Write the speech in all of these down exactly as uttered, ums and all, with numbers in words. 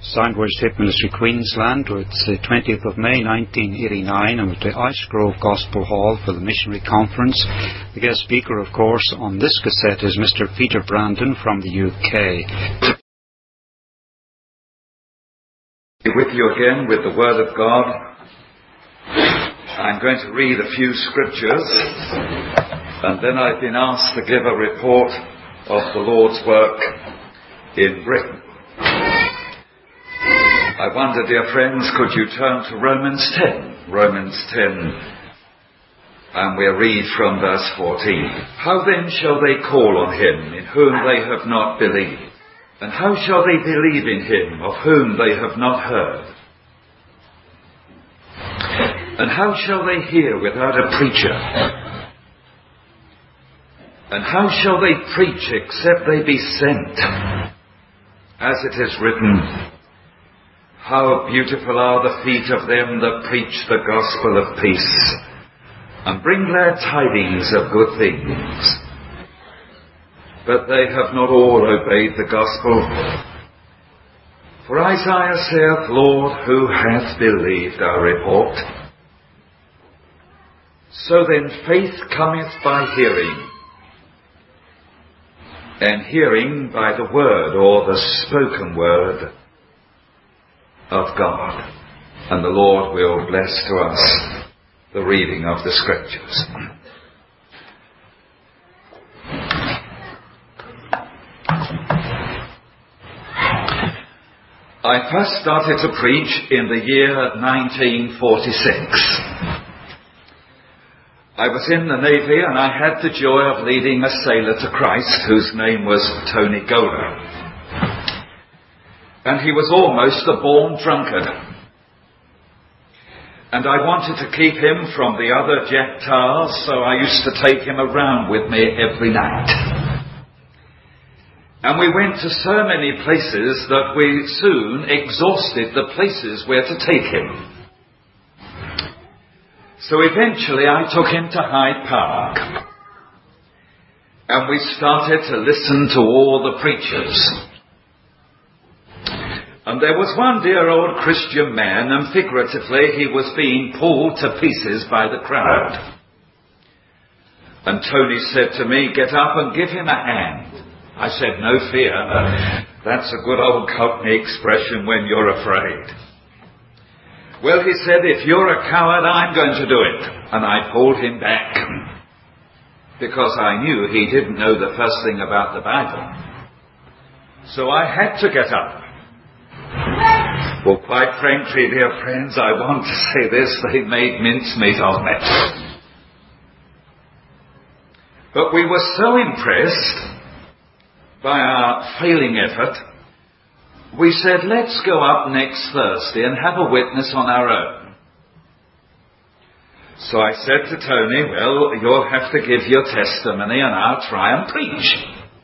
Sandwich Hip Ministry Queensland, with the twentieth of May nineteen eighty-nine, and with the Ice Grove Gospel Hall for the Missionary Conference. The guest speaker, of course, on this cassette is Mister Peter Brandon from the U K. With you again with the Word of God. I'm going to read a few scriptures, and then I've been asked to give a report of the Lord's work in Britain. I wonder, dear friends, could you turn to Romans ten? Romans ten, and we'll read from verse fourteen. How then shall they call on him in whom they have not believed? And how shall they believe in him of whom they have not heard? And how shall they hear without a preacher? And how shall they preach except they be sent? As it is written, how beautiful are the feet of them that preach the gospel of peace, and bring glad tidings of good things. But they have not all obeyed the gospel. For Isaiah saith, Lord, who hath believed our report? So then faith cometh by hearing, and hearing by the word, or the spoken word of God. And the Lord will bless to us the reading of the Scriptures. I first started to preach in the year nineteen forty-six. I was in the Navy, and I had the joy of leading a sailor to Christ whose name was Tony Gola. And he was almost a born drunkard. And I wanted to keep him from the other jack tars, so I used to take him around with me every night. And we went to so many places that we soon exhausted the places where to take him. So eventually I took him to Hyde Park, and we started to listen to all the preachers. And there was one dear old Christian man, and figuratively he was being pulled to pieces by the crowd. And Tony said to me, get up and give him a hand. I said, no fear. That's a good old Cockney expression when you're afraid. Well, he said, if you're a coward, I'm going to do it. And I pulled him back, because I knew he didn't know the first thing about the Bible. So I had to get up. Well, quite frankly, dear friends, I want to say this, they made mincemeat of me. But we were so impressed by our failing effort, we said, let's go up next Thursday and have a witness on our own. So I said to Tony, well, you'll have to give your testimony and I'll try and preach.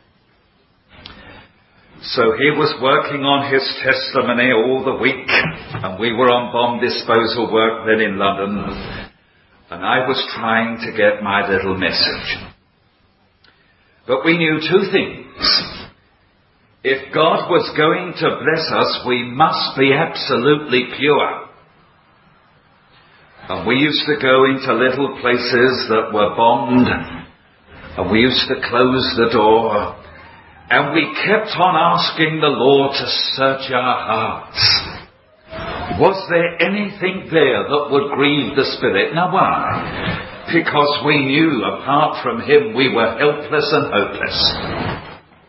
So he was working on his testimony all the week, and we were on bomb disposal work then in London, and I was trying to get my little message. But we knew two things. If God was going to bless us, we must be absolutely pure. And we used to go into little places that were bombed, and we used to close the door, and we kept on asking the Lord to search our hearts. Was there anything there that would grieve the Spirit? Now why? Because we knew apart from Him we were helpless and hopeless.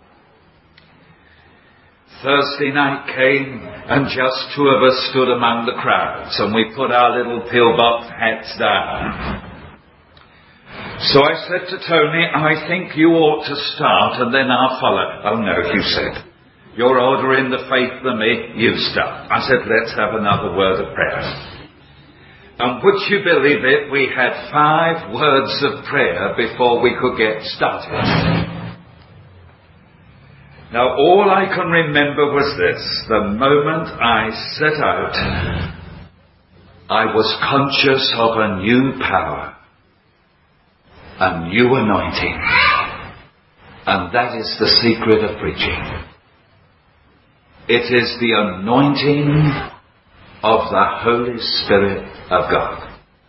Thursday night came, and just two of us stood among the crowds, and we put our little pillbox hats down. So I said to Tony, I think you ought to start, and then I'll follow. Oh no, you said. You're older in the faith than me, you start. I said, let's have another word of prayer. And would you believe it, we had five words of prayer before we could get started. Now, all I can remember was this. The moment I set out, I was conscious of a new power, a new anointing. And that is the secret of preaching. It is the anointing of the Holy Spirit of God.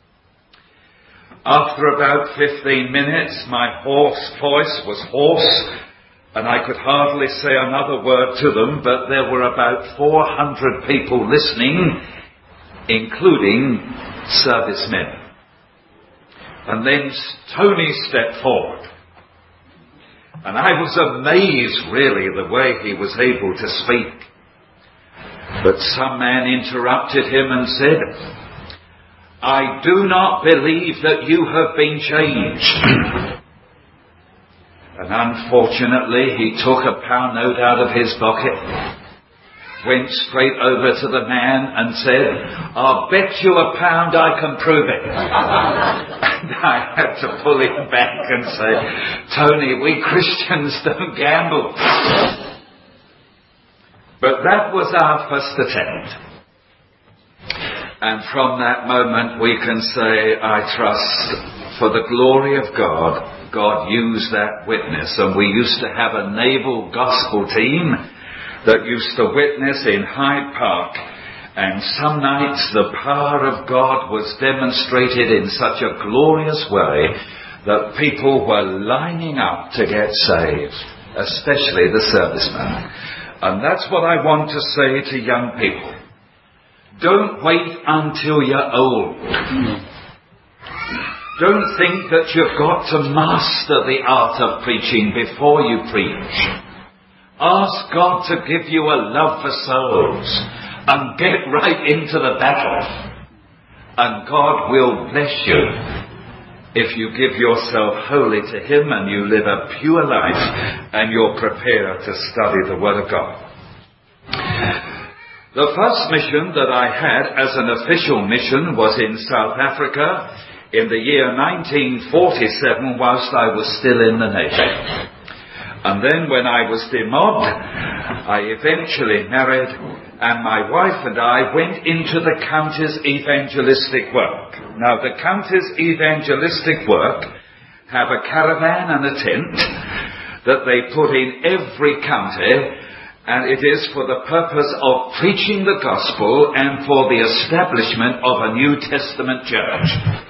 After about fifteen minutes, my hoarse voice was hoarse, and I could hardly say another word to them, but there were about four hundred people listening, including servicemen. And then Tony stepped forward. And I was amazed, really, the way he was able to speak. But some man interrupted him and said, "I do not believe that you have been changed." And unfortunately, he took a pound note out of his pocket, went straight over to the man and said, "I'll bet you a pound I can prove it." And I had to pull him back and say, "Tony, we Christians don't gamble." But that was our first attempt. And from that moment we can say, I trust, for the glory of God, God used that witness. And we used to have a naval gospel team that used to witness in Hyde Park. And some nights the power of God was demonstrated in such a glorious way that people were lining up to get saved, especially the servicemen. And that's what I want to say to young people. Don't wait until you're old. Don't think that you've got to master the art of preaching before you preach. Ask God to give you a love for souls and get right into the battle. And God will bless you if you give yourself wholly to Him and you live a pure life and you're prepared to study the Word of God. The first mission that I had as an official mission was in South Africa in the year nineteen forty-seven, whilst I was still in the Navy. And then when I was demobbed, I eventually married, and my wife and I went into the county's evangelistic work. Now, the county's evangelistic work have a caravan and a tent that they put in every county, and it is for the purpose of preaching the gospel and for the establishment of a New Testament church.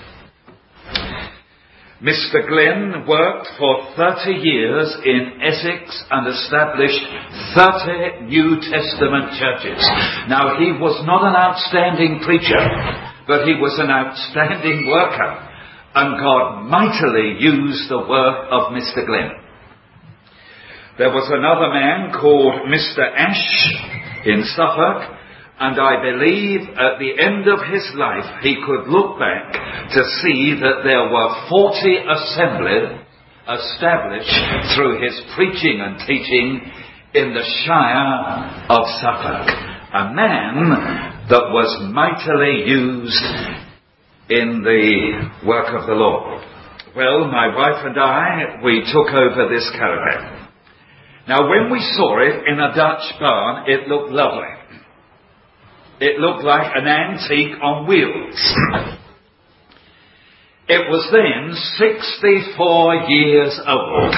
Mister Glenn worked for thirty years in Essex and established thirty New Testament churches. Now, he was not an outstanding preacher, but he was an outstanding worker, and God mightily used the work of Mister Glenn. There was another man called Mister Ash in Suffolk, and I believe at the end of his life he could look back to see that there were forty assemblies established through his preaching and teaching in the Shire of Suffolk. A man that was mightily used in the work of the Lord. Well, my wife and I, we took over this caravan. Now, when we saw it in a Dutch barn, it looked lovely. It looked like an antique on wheels. It was then sixty-four years old.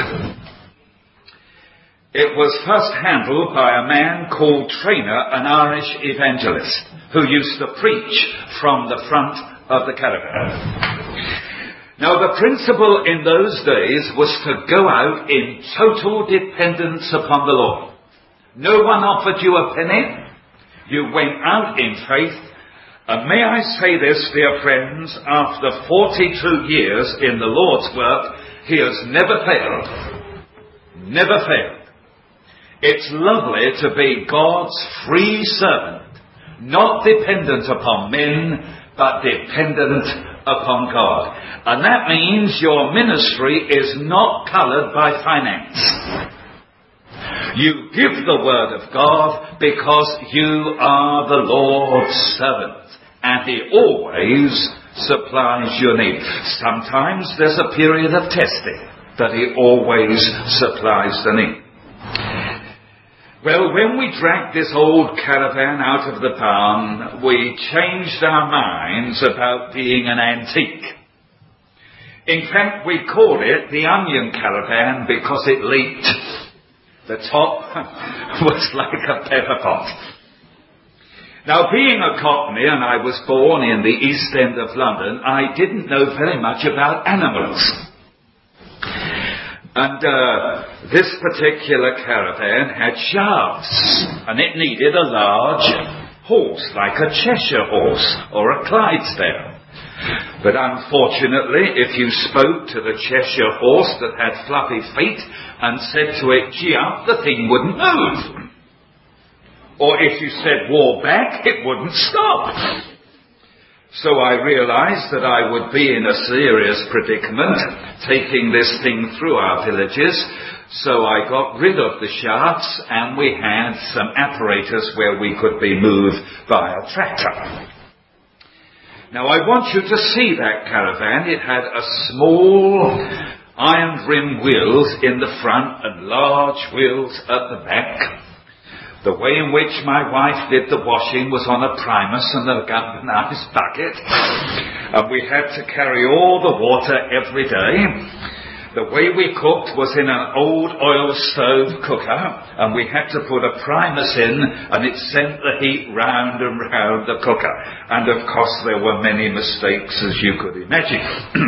It was first handled by a man called Trainer, an Irish evangelist, who used to preach from the front of the caravan. Now, the principle in those days was to go out in total dependence upon the Lord. No one offered you a penny. You went out in faith. And may I say this, dear friends, after forty-two years in the Lord's work, He has never failed. Never failed. It's lovely to be God's free servant, not dependent upon men, but dependent upon God. And that means your ministry is not coloured by finance. You give the Word of God because you are the Lord's servant, and He always supplies your need. Sometimes there's a period of testing, but He always supplies the need. Well, when we dragged this old caravan out of the barn, we changed our minds about being an antique. In fact, we called it the onion caravan because it leaked. The top was like a pepper pot. Now, being a Cockney, and I was born in the East End of London, I didn't know very much about animals. And uh, this particular caravan had shafts, and it needed a large horse, like a Cheshire horse or a Clydesdale. But unfortunately, if you spoke to the Cheshire horse that had fluffy feet and said to it, "Gee up," the thing wouldn't move. Or if you said, "War back," it wouldn't stop. So I realized that I would be in a serious predicament taking this thing through our villages. So I got rid of the shafts, and we had some apparatus where we could be moved by a tractor. Now, I want you to see that caravan. It had a small iron rim wheels in the front and large wheels at the back. The way in which my wife did the washing was on a Primus and a galvanized bucket. And we had to carry all the water every day. The way we cooked was in an old oil stove cooker, and we had to put a Primus in, and it sent the heat round and round the cooker. And of course there were many mistakes, as you could imagine.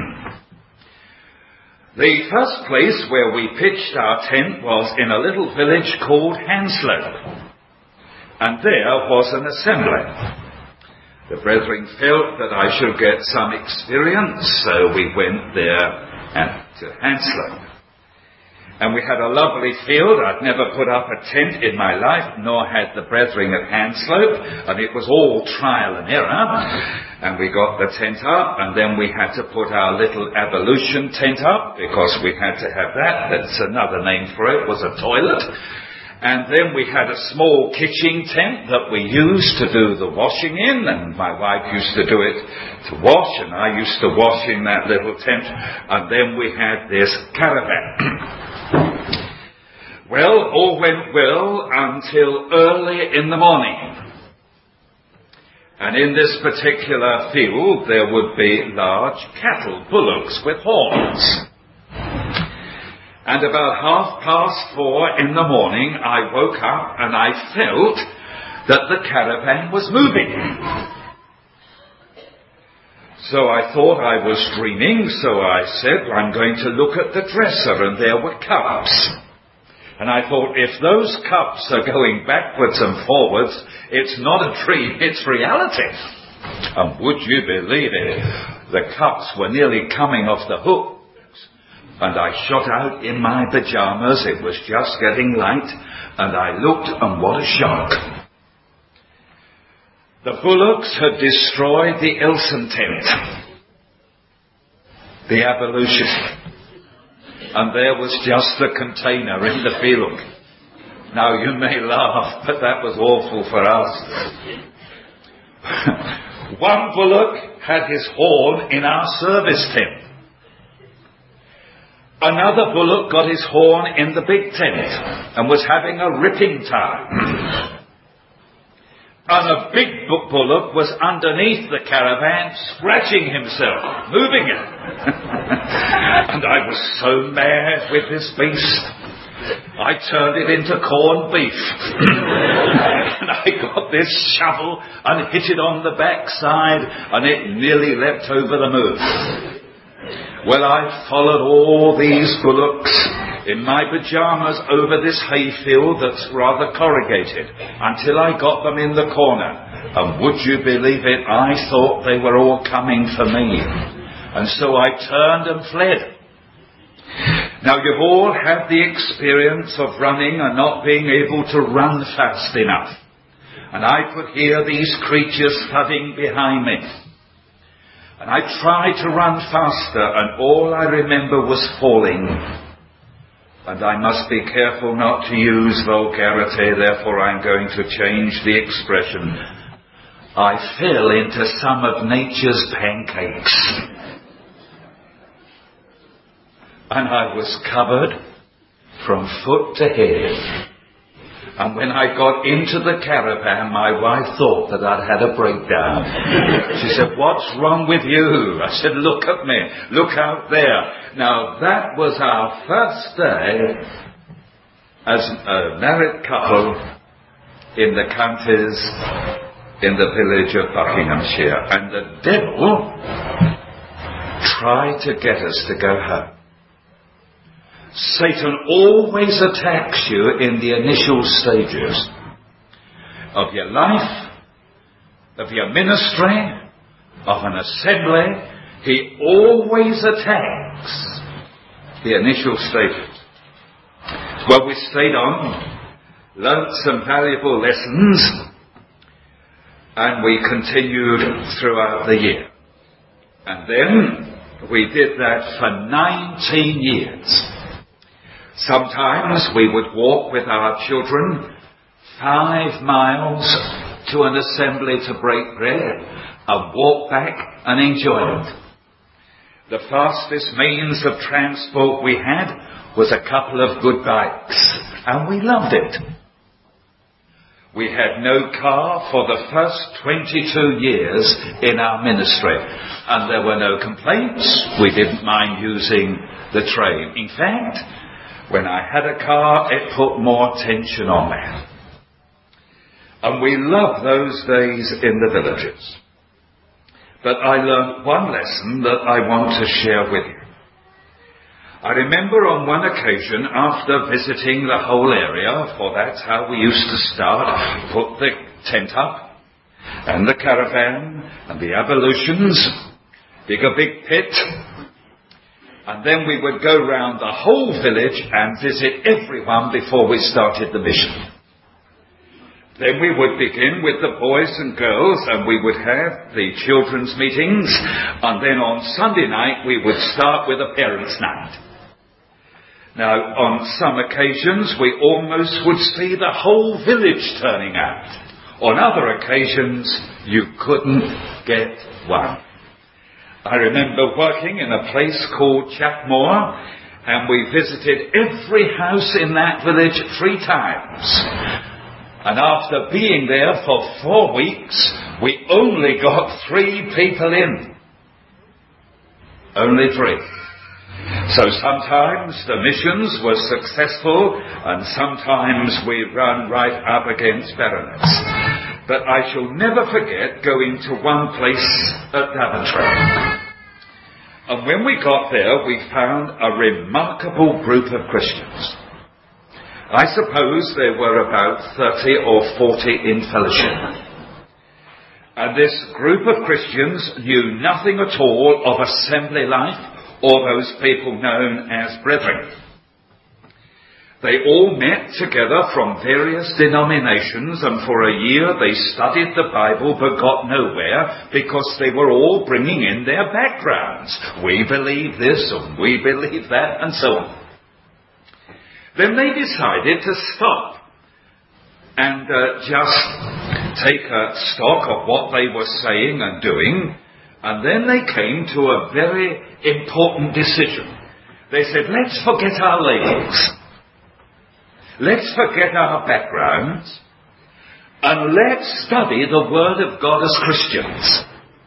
The first place where we pitched our tent was in a little village called Hanslope. And there was an assembly. The brethren felt that I should get some experience, so we went there and to Hanslope. And we had a lovely field. I'd never put up a tent in my life, nor had the brethren at Hanslope, and it was all trial and error. And we got the tent up, and then we had to put our little ablution tent up, because we had to have that. That's another name for it, was a toilet. And then we had a small kitchen tent that we used to do the washing in, and my wife used to do it to wash, and I used to wash in that little tent. And then we had this caravan. Well, all went well until early in the morning. And in this particular field there would be large cattle, bullocks with horns. And about half past four in the morning, I woke up and I felt that the caravan was moving. So I thought I was dreaming, so I said, "I'm going to look at the dresser," and there were cups. And I thought, if those cups are going backwards and forwards, it's not a dream, it's reality. And would you believe it? The cups were nearly coming off the hook. And I shot out in my pyjamas. It was just getting light. And I looked, and what a shock. The bullocks had destroyed the Elson tent, the ablution. And there was just the container in the field. Now, you may laugh, but that was awful for us. One bullock had his horn in our service tent. Another bullock got his horn in the big tent and was having a ripping time. And a big bullock was underneath the caravan, scratching himself, moving it. And I was so mad with this beast, I turned it into corned beef. And I got this shovel and hit it on the backside, and it nearly leapt over the moon. Well, I followed all these bullocks in my pyjamas over this hayfield that's rather corrugated until I got them in the corner. And would you believe it, I thought they were all coming for me. And so I turned and fled. Now, you've all had the experience of running and not being able to run fast enough. And I could hear these creatures thudding behind me. And I tried to run faster, and all I remember was falling. And I must be careful not to use vulgarity, therefore I'm going to change the expression. I fell into some of nature's pancakes. And I was covered from foot to head. And when I got into the caravan, my wife thought that I'd had a breakdown. She said, "What's wrong with you?" I said, "Look at me. Look out there." Now, that was our first day as a married couple in the counties in the village of Buckinghamshire, and the devil tried to get us to go home. Satan always attacks you in the initial stages of your life, of your ministry, of an assembly. He always attacks the initial stages. Well, we stayed on, learnt some valuable lessons, and we continued throughout the year. And then we did that for nineteen years. Sometimes we would walk with our children five miles to an assembly to break bread and walk back and enjoy it. The fastest means of transport we had was a couple of good bikes, and we loved it. We had no car for the first twenty-two years in our ministry, and there were no complaints. We didn't mind using the train. In fact, when I had a car, it put more tension on me. And we loved those days in the villages. But I learned one lesson that I want to share with you. I remember on one occasion, after visiting the whole area, for that's how we used to start, put the tent up, and the caravan, and the ablutions, dig a big pit, and then we would go round the whole village and visit everyone before we started the mission. Then we would begin with the boys and girls, and we would have the children's meetings, and then on Sunday night we would start with a parents' night. Now, on some occasions we almost would see the whole village turning out. On other occasions you couldn't get one. I remember working in a place called Chapmore, and we visited every house in that village three times. And after being there for four weeks, we only got three people in. Only three. So sometimes the missions were successful, and sometimes we ran right up against barrenness. But I shall never forget going to one place at Daventry. And when we got there, we found a remarkable group of Christians. I suppose there were about thirty or forty in fellowship. And this group of Christians knew nothing at all of assembly life or those people known as brethren. They all met together from various denominations, and for a year they studied the Bible but got nowhere because they were all bringing in their backgrounds. We believe this and we believe that, and so on. Then they decided to stop and uh, just take a stock of what they were saying and doing, and then they came to a very important decision. They said, let's forget our labels. Let's forget our backgrounds, and let's study the Word of God as Christians.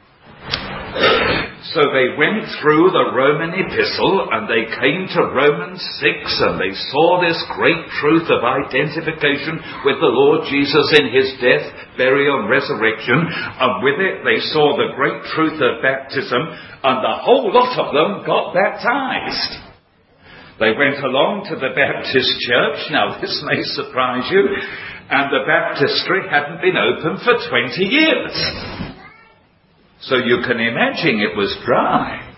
So they went through the Roman epistle, and they came to Romans six, and they saw this great truth of identification with the Lord Jesus in his death, burial, and resurrection, and with it they saw the great truth of baptism, and the whole lot of them got baptized. They went along to the Baptist church. Now this may surprise you, and the baptistry hadn't been open for twenty years. So you can imagine it was dry.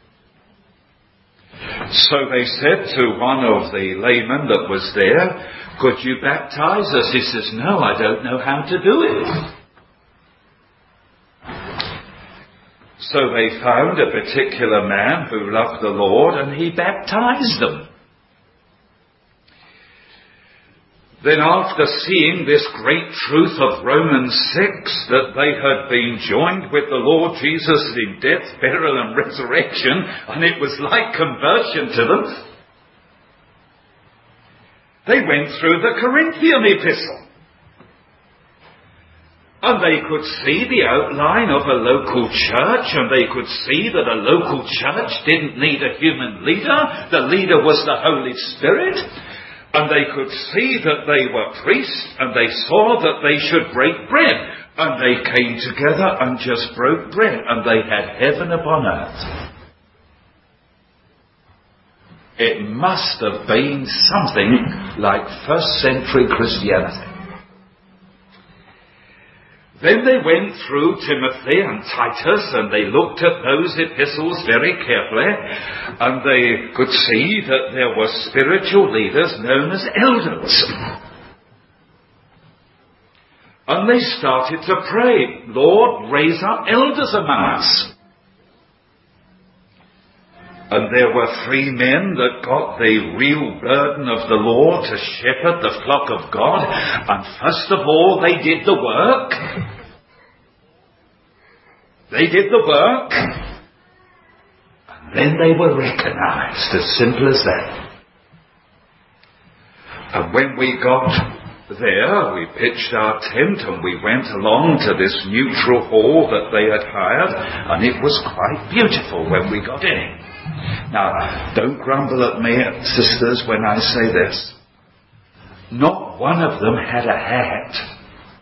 So they said to one of the laymen that was there, could you baptize us? He says, no, I don't know how to do it. So they found a particular man who loved the Lord, and he baptized them. Then after seeing this great truth of Romans six, that they had been joined with the Lord Jesus in death, burial, and resurrection, and it was like conversion to them, they went through the Corinthian epistle. And they could see the outline of a local church, and they could see that a local church didn't need a human leader. The leader was the Holy Spirit. And they could see that they were priests, and they saw that they should break bread. And they came together and just broke bread, and they had heaven upon earth. It must have been something like first century Christianity. Then they went through Timothy and Titus, and they looked at those epistles very carefully, and they could see that there were spiritual leaders known as elders. And they started to pray, Lord, raise up elders among us. And there were three men that got the real burden of the law to shepherd the flock of God. And first of all, they did the work. They did the work. And then they were recognized, as simple as that. And when we got there, we pitched our tent and we went along to this neutral hall that they had hired, and it was quite beautiful when we got in. Now, don't grumble at me, sisters, when I say this. Not one of them had a hat.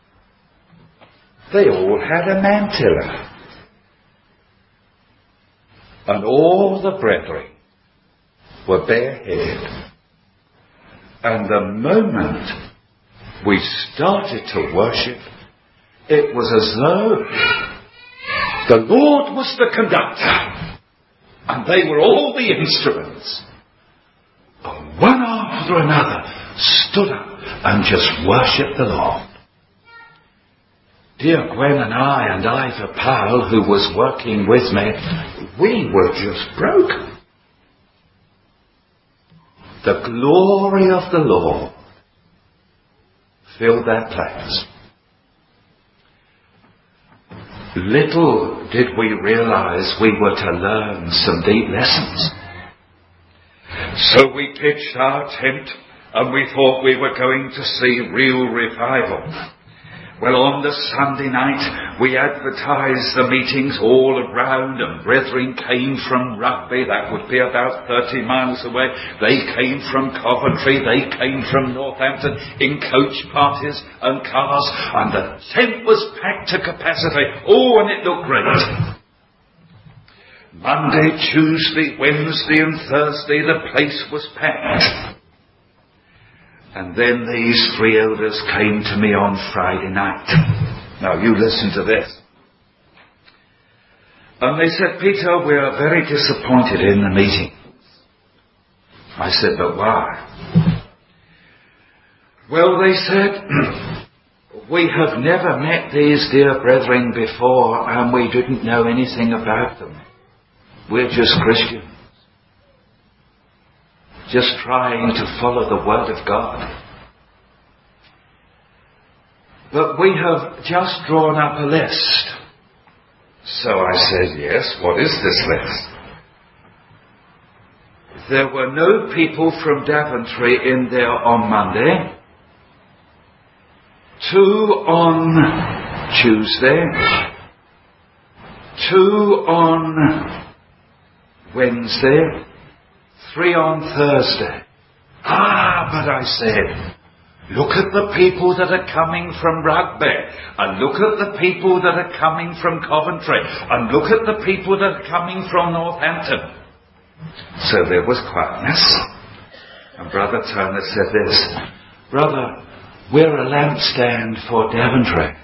They all had a mantilla. And all the brethren were bareheaded. And the moment we started to worship, it was as though the Lord was the conductor. And they were all the instruments. And one after another stood up and just worshipped the Lord. Dear Gwen and I and Ivor Powell, who was working with me, we were just broken. The glory of the Lord filled that place. Little did we realize we were to learn some deep lessons. So we pitched our tent and we thought we were going to see real revival. Well, on the Sunday night, we advertised the meetings all around, and brethren came from Rugby, that would be about thirty miles away. They came from Coventry, they came from Northampton in coach parties and cars, and the tent was packed to capacity. Oh, and it looked great. Monday, Tuesday, Wednesday and Thursday, the place was packed. And then these three elders came to me on Friday night. Now you listen to this. And they said, Peter, we are very disappointed in the meeting. I said, but why? Well, they said, we have never met these dear brethren before, and we didn't know anything about them. We're just Christians. Just trying to follow the Word of God. But we have just drawn up a list. So I said, yes, what is this list? There were no people from Daventry in there on Monday. Two on Tuesday. Two on Wednesday. Three on Thursday. Ah, but I said, look at the people that are coming from Rugby, and look at the people that are coming from Coventry, and look at the people that are coming from Northampton. So there was quietness. And Brother Turner said this, Brother, we're a lampstand for Daventry,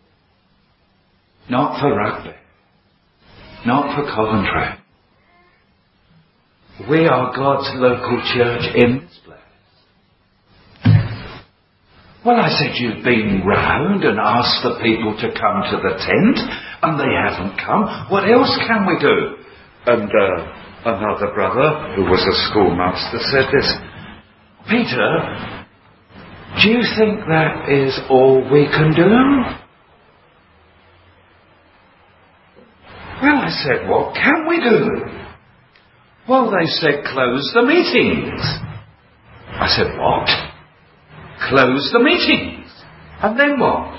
not for Rugby, not for Coventry. We are God's local church in this place. Well, I said, you've been round and asked the people to come to the tent, and they haven't come. What else can we do? And uh, another brother, who was a schoolmaster, said this, Peter, do you think that is all we can do? Well, I said, what can we do? Well, they said, close the meetings. I said, what? Close the meetings. And then what?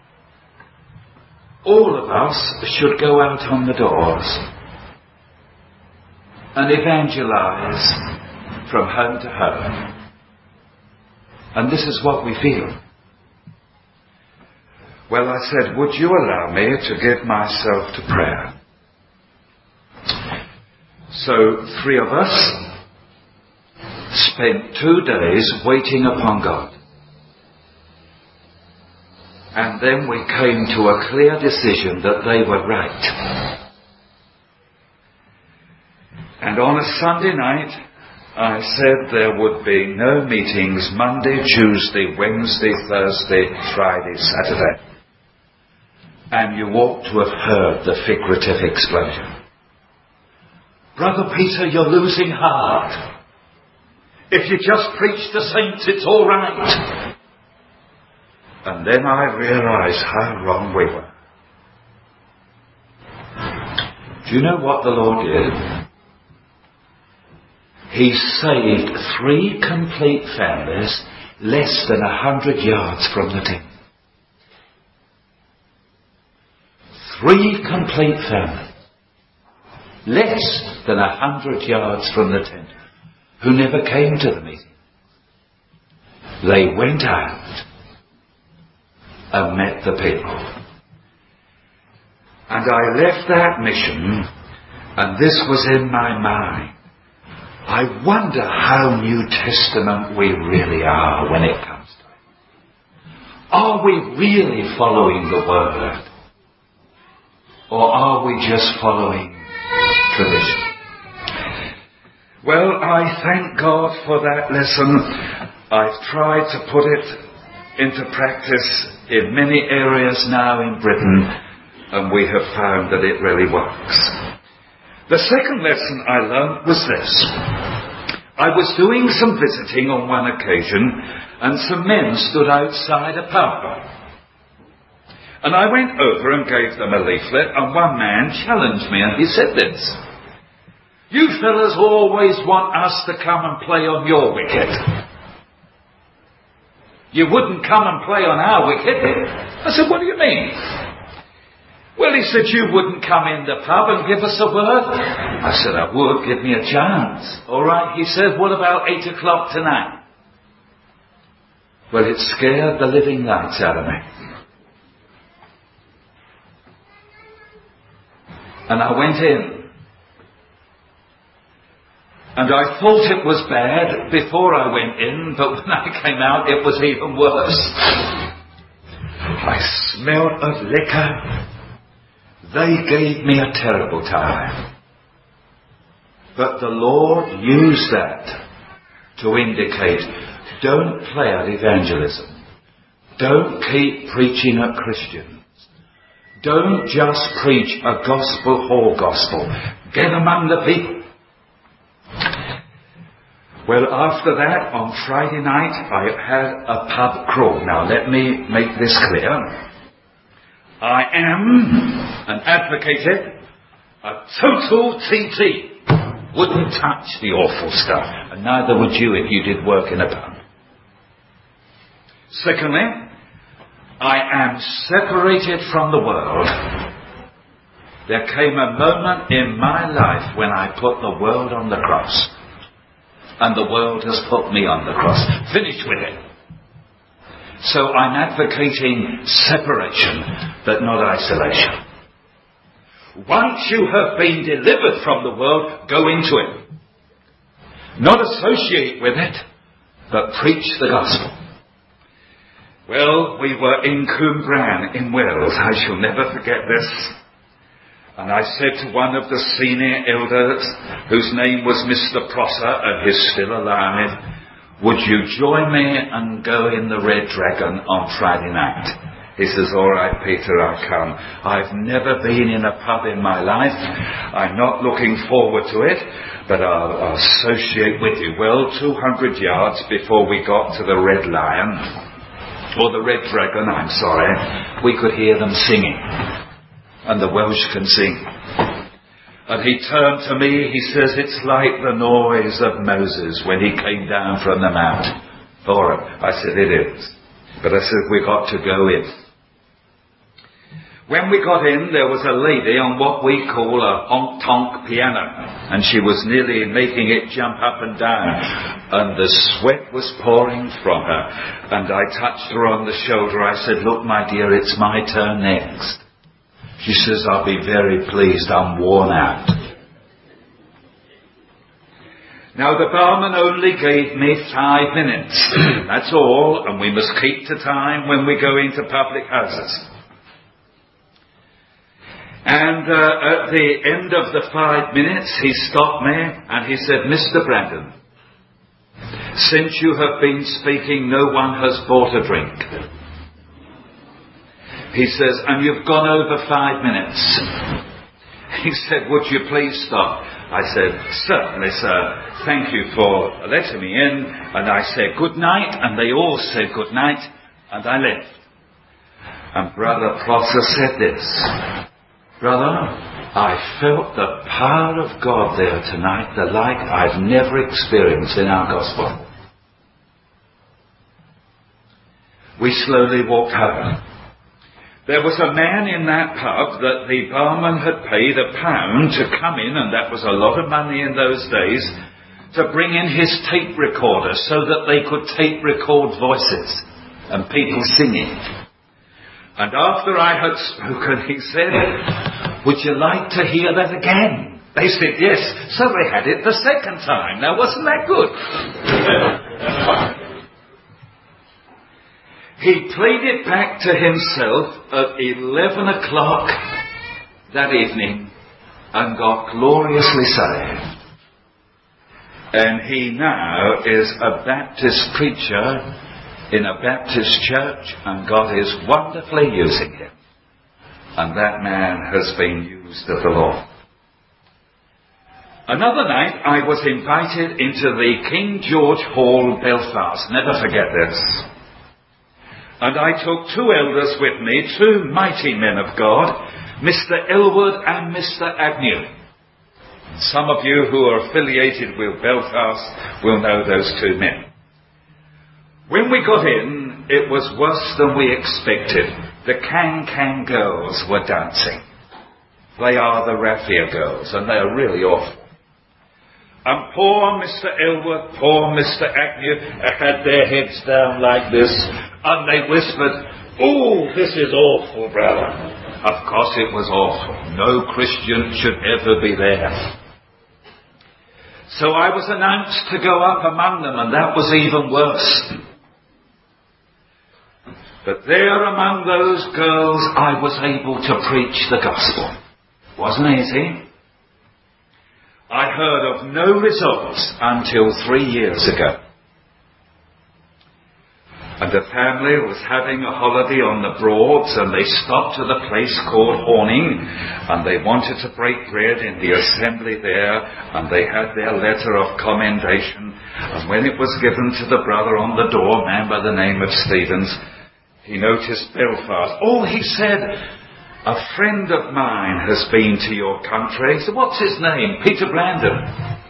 All of us should go out on the doors and evangelize from home to home. And this is what we feel. Well, I said, would you allow me to give myself to prayer? So, three of us spent two days waiting upon God. And then we came to a clear decision that they were right. And on a Sunday night, I said there would be no meetings Monday, Tuesday, Wednesday, Thursday, Friday, Saturday. And you ought to have heard the figurative explosion. Brother Peter, you're losing heart. If you just preach the saints, it's all right. And then I realized how wrong we were. Do you know what the Lord did? He saved three complete families less than a hundred yards from the tent. Three complete families less than a hundred yards from the tent who never came to the meeting. They went out and met the people. And I left that mission, and this was in my mind. I wonder how New Testament we really are when it comes to it. Are we really following the Word? Or are we just following tradition? Well, I thank God for that lesson. I've tried to put it into practice in many areas now in Britain, and we have found that it really works. The second lesson I learned was this. I was doing some visiting on one occasion, and some men stood outside a pub. And I went over and gave them a leaflet, and one man challenged me, and he said this: "You fellas always want us to come and play on your wicket. You wouldn't come and play on our wicket." I said, "What do you mean?" "Well," he said, "you wouldn't come in the pub and give us a word." I said, "I would. Give me a chance." "All right," he said, "what about eight o'clock tonight?" Well, it scared the living lights out of me. And I went in. And I thought it was bad before I went in, but when I came out, it was even worse. I smelled of liquor. They gave me a terrible time. But the Lord used that to indicate, don't play at evangelism. Don't keep preaching at Christians. Don't just preach a gospel hall gospel. Get among the people. Well, after that, on Friday night, I had a pub crawl. Now, let me make this clear. I am an advocate, a total T T. Wouldn't touch the awful stuff. And neither would you if you did work in a pub. Secondly, I am separated from the world. There came a moment in my life when I put the world on the cross. And the world has put me on the cross. Finished with it. So I'm advocating separation, but not isolation. Once you have been delivered from the world, go into it. Not associate with it, but preach the gospel. Well, we were in Cwmbran in Wales. I shall never forget this. And I said to one of the senior elders, whose name was Mister Prosser, and he's still alive, would you join me and go in the Red Dragon on Friday night? He says, all right, Peter, I'll come. I've never been in a pub in my life. I'm not looking forward to it, but I'll, I'll associate with you. Well, two hundred yards before we got to the Red Lion, or the Red Dragon, I'm sorry, we could hear them singing. And the Welsh can sing. And he turned to me, he says, it's like the noise of Moses when he came down from the mount. All right. I said, it is. But I said, we've got to go in. When we got in, there was a lady on what we call a honk-tonk piano, and she was nearly making it jump up and down, and the sweat was pouring from her. And I touched her on the shoulder. I said, "Look, my dear, it's my turn next." She says, "I'll be very pleased. I'm worn out." Now, the barman only gave me five minutes. That's all, and we must keep to time when we go into public houses. And uh, at the end of the five minutes, he stopped me and he said, "Mister Brandon, since you have been speaking, no one has bought a drink." He says, "And you've gone over five minutes." He said, "Would you please stop?" I said, "Certainly, sir. Thank you for letting me in." And I said, "Good night." And they all said good night. And I left. And Brother Prosser said this, "Brother, I felt the power of God there tonight, the like I've never experienced in our gospel." We slowly walked home. There was a man in that pub that the barman had paid a pound to come in, and that was a lot of money in those days, to bring in his tape recorder so that they could tape record voices and people singing. And after I had spoken, he said, "Would you like to hear that again?" They said yes. So they had it the second time. Now, wasn't that good? He played it back to himself at eleven o'clock that evening and got gloriously saved. And he now is a Baptist preacher in a Baptist church, and God is wonderfully using him. And that man has been used of the Lord. Another night I was invited into the King George Hall, Belfast. Never forget this. And I took two elders with me, two mighty men of God, Mister Elwood and Mister Agnew. Some of you who are affiliated with Belfast will know those two men. When we got in, it was worse than we expected. The Can-Can girls were dancing. They are the Raffia girls, and they are really awful. And poor Mister Elwood, poor Mister Agnew had their heads down like this, and they whispered, "Oh, this is awful, brother." Of course it was awful. No Christian should ever be there. So I was announced to go up among them, and that was even worse. But there among those girls, I was able to preach the gospel. Wasn't easy. I heard of no results until three years ago. And the family was having a holiday on the Broads, and they stopped at a place called Horning, and they wanted to break bread in the assembly there, and they had their letter of commendation. And when it was given to the brother on the door, a man by the name of Stevens, he noticed Belfast. "Oh," he said, "a friend of mine has been to your country." He said, "What's his name?" "Peter Brandon."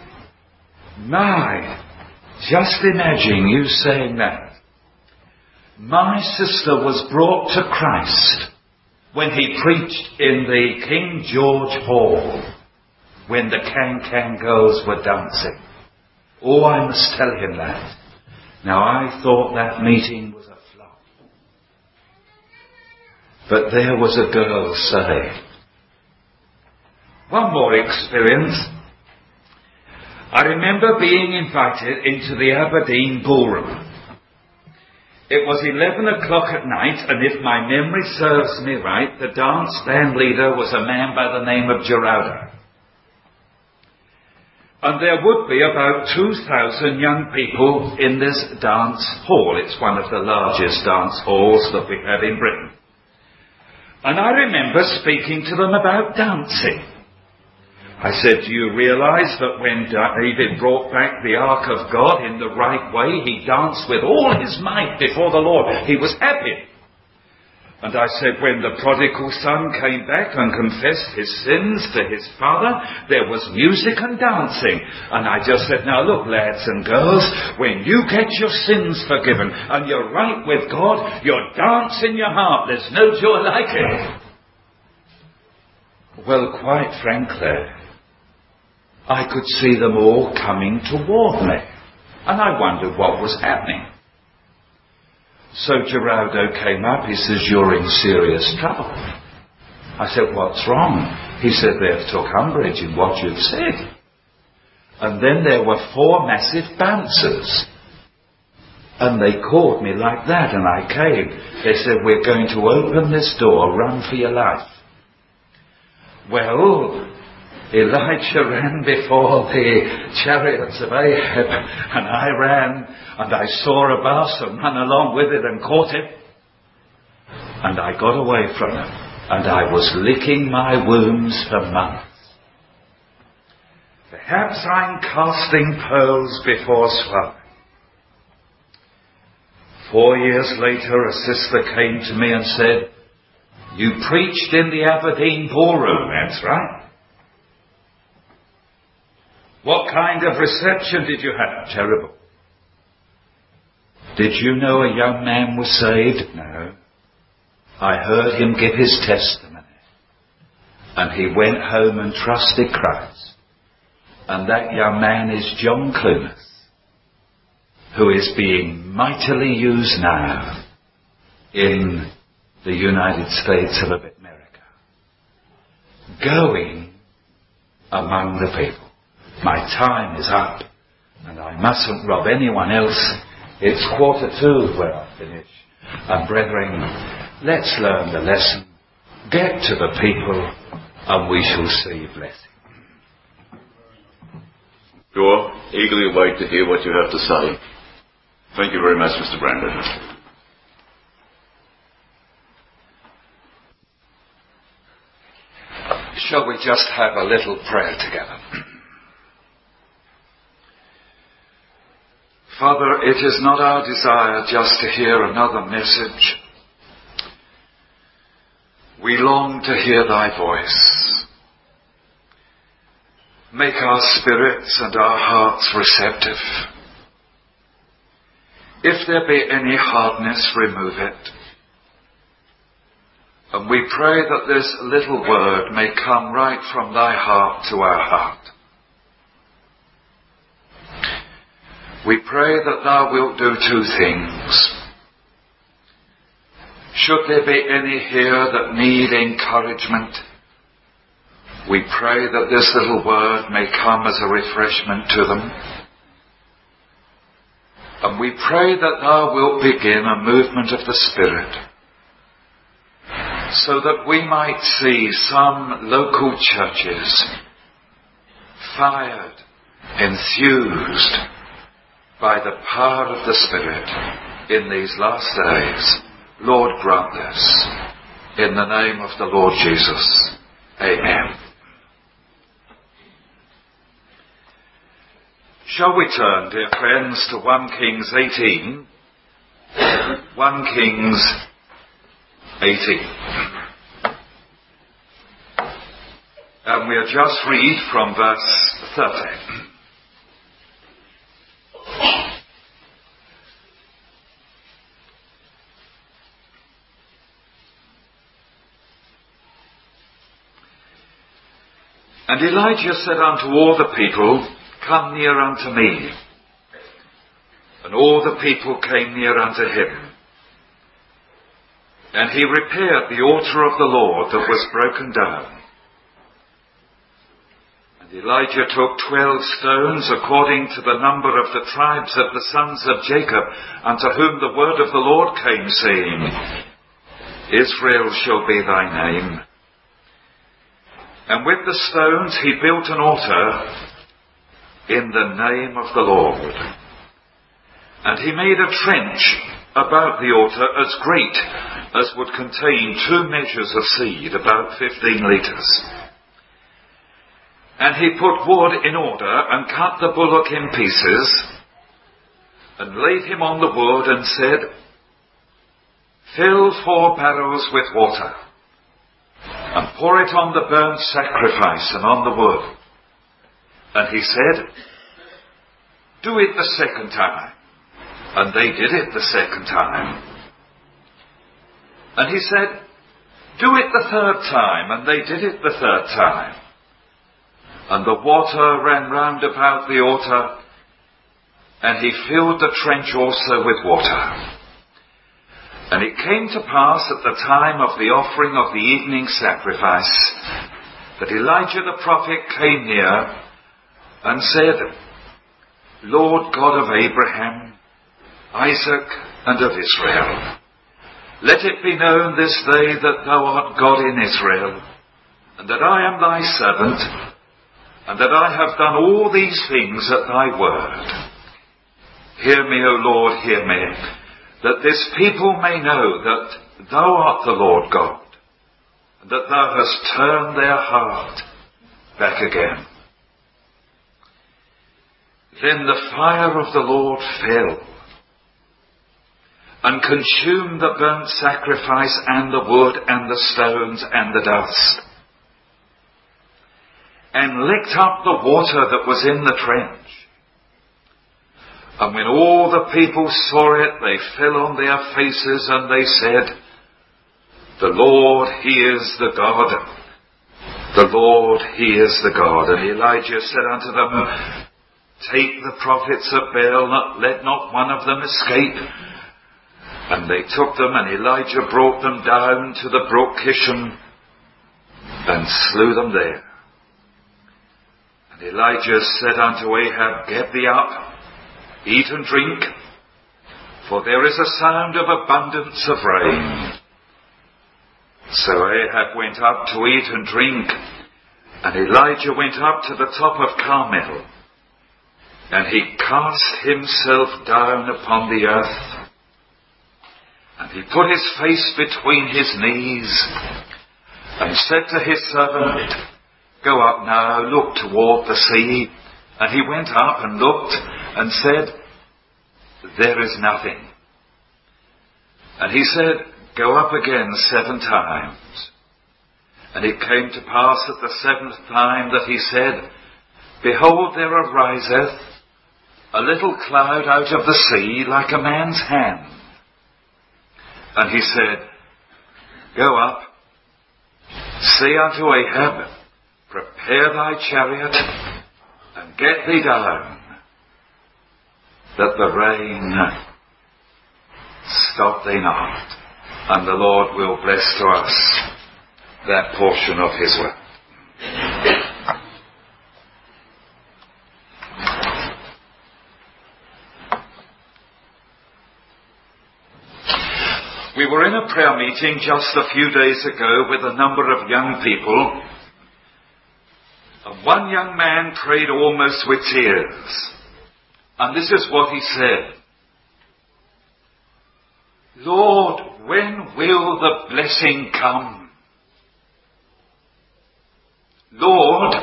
My, just imagine you saying that. My sister was brought to Christ when he preached in the King George Hall, when the Can-Can girls were dancing. Oh, I must tell him that. Now, I thought that meeting was a flop. But there was a girl saved. One more experience. I remember being invited into the Aberdeen ballroom. It was eleven o'clock at night, and if my memory serves me right, the dance band leader was a man by the name of Gerauda. And there would be about two thousand young people in this dance hall. It's one of the largest dance halls that we have in Britain. And I remember speaking to them about dancing. I said, "Do you realize that when David brought back the Ark of God in the right way, he danced with all his might before the Lord? He was happy." And I said, when the prodigal son came back and confessed his sins to his father, there was music and dancing. And I just said, "Now look, lads and girls, when you get your sins forgiven and you're right with God, you'll dance in your heart. There's no joy like it." Well, quite frankly, I could see them all coming toward me, and I wondered what was happening. So Geraldo came up. He says, "You're in serious trouble." I said, "What's wrong?" He said, "They've took umbrage in what you've said." And then there were four massive bouncers. And they caught me like that, and I came. They said, "We're going to open this door, run for your life." Well, Elijah ran before the chariots of Ahab, and I ran, and I saw Abasa run along with it and caught him. And I got away from him, and I was licking my wounds for months. Perhaps I'm casting pearls before swine. Four years later, a sister came to me and said, "You preached in the Aberdeen ballroom." That's right. "What kind of reception did you have?" "Terrible." "Did you know a young man was saved?" "No. I heard him give his testimony. And he went home and trusted Christ. And that young man is John Clunas, who is being mightily used now in the United States of America, going among the people." My time is up, and I mustn't rob anyone else. It's quarter two where I finish. And brethren, let's learn the lesson, get to the people, and we shall see blessing. Sure, eagerly await to hear what you have to say. Thank you very much, Mister Brandon. Shall we just have a little prayer together? Father, it is not our desire just to hear another message. We long to hear thy voice. Make our spirits and our hearts receptive. If there be any hardness, remove it. And we pray that this little word may come right from thy heart to our heart. We pray that thou wilt do two things. Should there be any here that need encouragement, we pray that this little word may come as a refreshment to them. And we pray that thou wilt begin a movement of the Spirit, so that we might see some local churches fired, enthused by the power of the Spirit in these last days. Lord, grant this. In the name of the Lord Jesus. Amen. Shall we turn, dear friends, to First Kings eighteen? First Kings eighteen. And we'll just read from verse thirty. And Elijah said unto all the people, "Come near unto me." And all the people came near unto him. And he repaired the altar of the Lord that was broken down. And Elijah took twelve stones according to the number of the tribes of the sons of Jacob, unto whom the word of the Lord came, saying, "Israel shall be thy name." And with the stones he built an altar in the name of the Lord. And he made a trench about the altar as great as would contain two measures of seed, about fifteen litres. And he put wood in order, and cut the bullock in pieces, and laid him on the wood, and said, "Fill four barrels with water, and pour it on the burnt sacrifice and on the wood." And he said, "Do it the second time." And they did it the second time. And he said, do it the third time. And they did it the third time. And the water ran round about the altar, and he filled the trench also with water. And it came to pass at the time of the offering of the evening sacrifice that Elijah the prophet came near and said, Lord God of Abraham, Isaac, and of Israel, let it be known this day that thou art God in Israel, and that I am thy servant, and that I have done all these things at thy word. Hear me, O Lord, hear me, that this people may know that thou art the Lord God, and that thou hast turned their heart back again. Then the fire of the Lord fell, and consumed the burnt sacrifice, and the wood, and the stones, and the dust, and licked up the water that was in the trench. And when all the people saw it, they fell on their faces, and they said, The Lord, He is the God. The Lord, He is the God. And Elijah said unto them, Take the prophets of Baal, let not one of them escape. And they took them, and Elijah brought them down to the brook Kishon, and slew them there. And Elijah said unto Ahab, Get thee up, eat and drink, for there is a sound of abundance of rain. So Ahab went up to eat and drink, and Elijah went up to the top of Carmel, and he cast himself down upon the earth, and he put his face between his knees, and said to his servant, Go up now, look toward the sea. And he went up and looked, and said, There is nothing. And he said, Go up again seven times. And it came to pass at the seventh time that he said, Behold, there ariseth a little cloud out of the sea like a man's hand. And he said, Go up, say unto Ahab, Prepare thy chariot, and get thee down, that the rain stop thee not. And the Lord will bless to us that portion of his word. We were in a prayer meeting just a few days ago with a number of young people. And one young man prayed almost with tears. And this is what he said. Lord, when will the blessing come? Lord,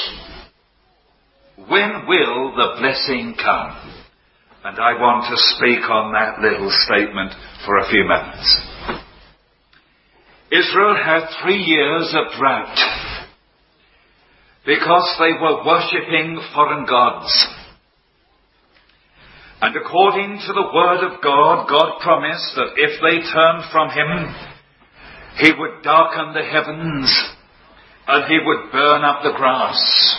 when will the blessing come? And I want to speak on that little statement for a few minutes. Israel had three years of drought because they were worshipping foreign gods. And according to the word of God, God promised that if they turned from him, he would darken the heavens and he would burn up the grass.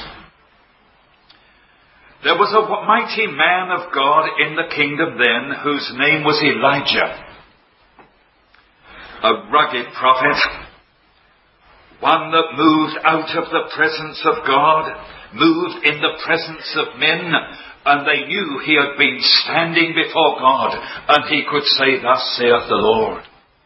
There was a mighty man of God in the kingdom then whose name was Elijah. A rugged prophet, one that moved out of the presence of God, moved in the presence of men, and they knew he had been standing before God, and he could say, Thus saith the Lord.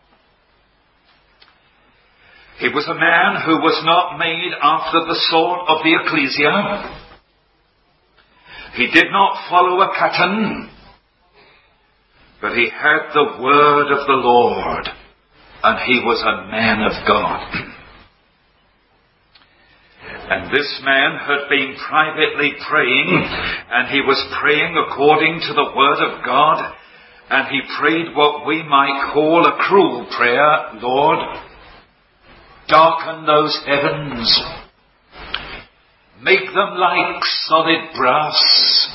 He was a man who was not made after the sort of the ecclesia. He did not follow a pattern, but he had the word of the Lord, and he was a man of God. And this man had been privately praying, and he was praying according to the word of God, and he prayed what we might call a cruel prayer. Lord, darken those heavens. Make them like solid brass.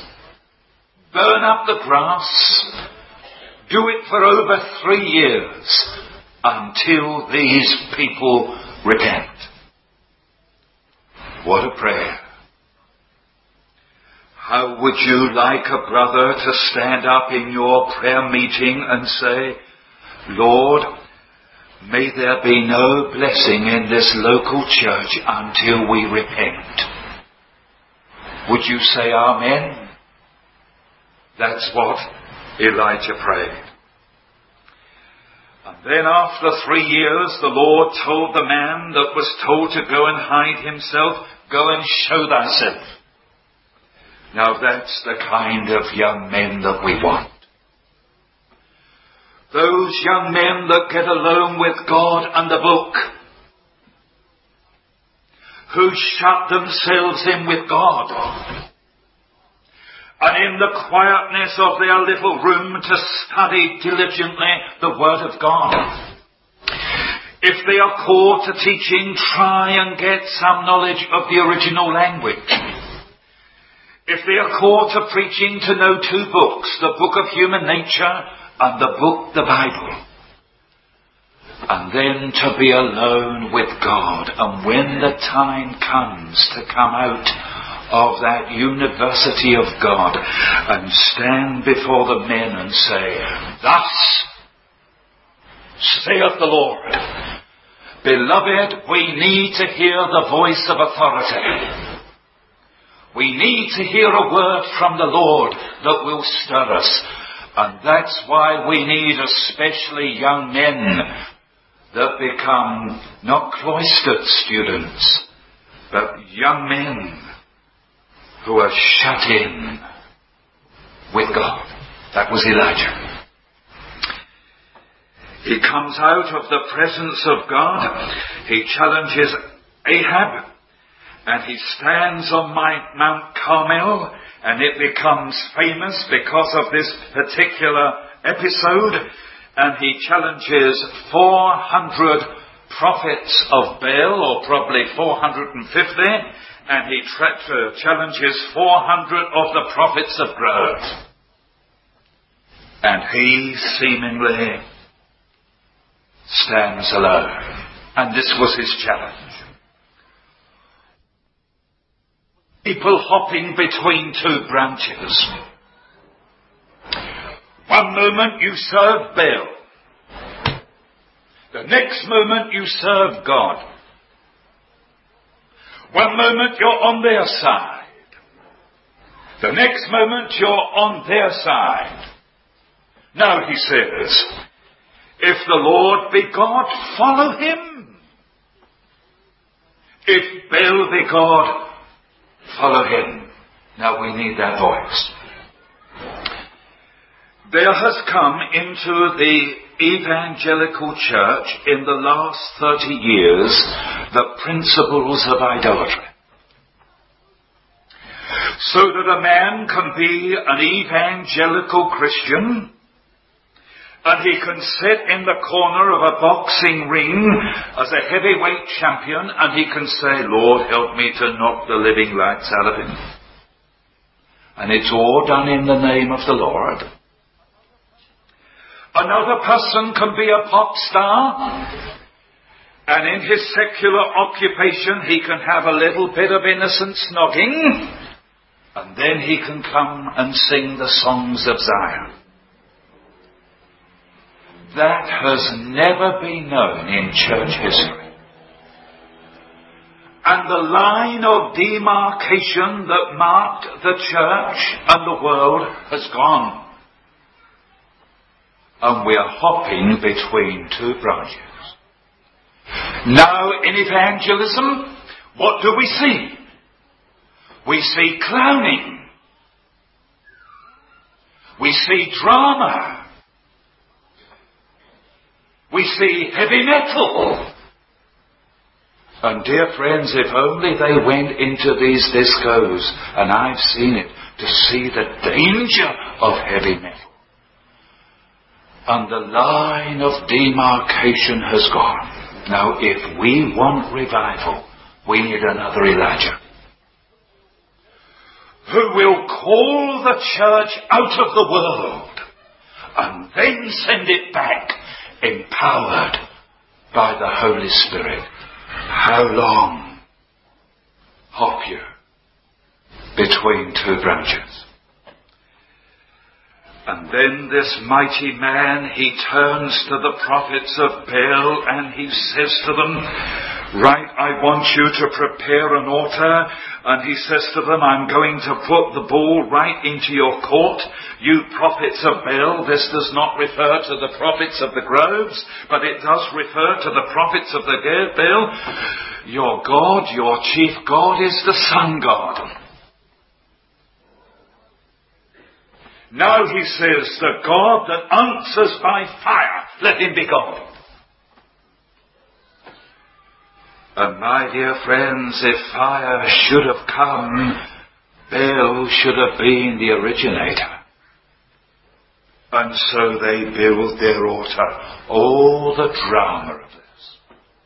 Burn up the grass. Do it for over three years. until these people repent. What a prayer. How would you like a brother to stand up in your prayer meeting and say, Lord, may there be no blessing in this local church until we repent? Would you say amen? That's what Elijah prayed. And then after three years, the Lord told the man that was told to go and hide himself, go and show thyself. Now that's the kind of young men that we want. Those young men that get alone with God and the book, who shut themselves in with God, and in the quietness of their little room to study diligently the Word of God. If they are called to teaching, try and get some knowledge of the original language. If they are called to preaching, to know two books, the book of human nature and the book, the Bible. And then to be alone with God. And when the time comes to come out of that university of God and stand before the men and say, thus saith the Lord. Beloved, we need to hear the voice of authority. We need to hear a word from the Lord that will stir us. And that's why we need especially young men that become not cloistered students, but young men who are shut in with God. That was Elijah. He comes out of the presence of God. He challenges Ahab. And he stands on Mount Carmel, and it becomes famous because of this particular episode. And he challenges four hundred prophets of Baal, or probably four hundred fifty, and he tra- challenges four hundred of the prophets of Grove. And he seemingly stands alone. And this was his challenge. People hopping between two branches. One moment you serve Baal. The next moment you serve God. One moment you're on their side. The next moment you're on their side. Now, he says, if the Lord be God, follow him. If Baal be God, follow him. Now we need that voice. There has come into the evangelical church in the last thirty years the principles of idolatry. So that a man can be an evangelical Christian and he can sit in the corner of a boxing ring as a heavyweight champion and he can say, Lord, help me to knock the living lights out of him. And it's all done in the name of the Lord. Another person can be a pop star, and in his secular occupation he can have a little bit of innocent snogging, and then he can come and sing the songs of Zion. That has never been known in church history. And the line of demarcation that marked the church and the world has gone. And we are hopping between two branches. Now in evangelism, what do we see? We see clowning. We see drama. We see heavy metal. And dear friends, if only they went into these discos, and I've seen it, to see the danger of heavy metal. And the line of demarcation has gone. Now, if we want revival, we need another Elijah. Who will call the church out of the world and then send it back empowered by the Holy Spirit. How long hop you between two branches? And then this mighty man, he turns to the prophets of Baal and he says to them, right, I want you to prepare an altar. And he says to them, I'm going to put the bull right into your court. You prophets of Baal, this does not refer to the prophets of the groves, but it does refer to the prophets of the Baal. Your God, your chief God is the sun god. Now he says, the God that answers by fire, let him be God. And my dear friends, if fire should have come, Baal should have been the originator. And so they build their altar. All the drama of this.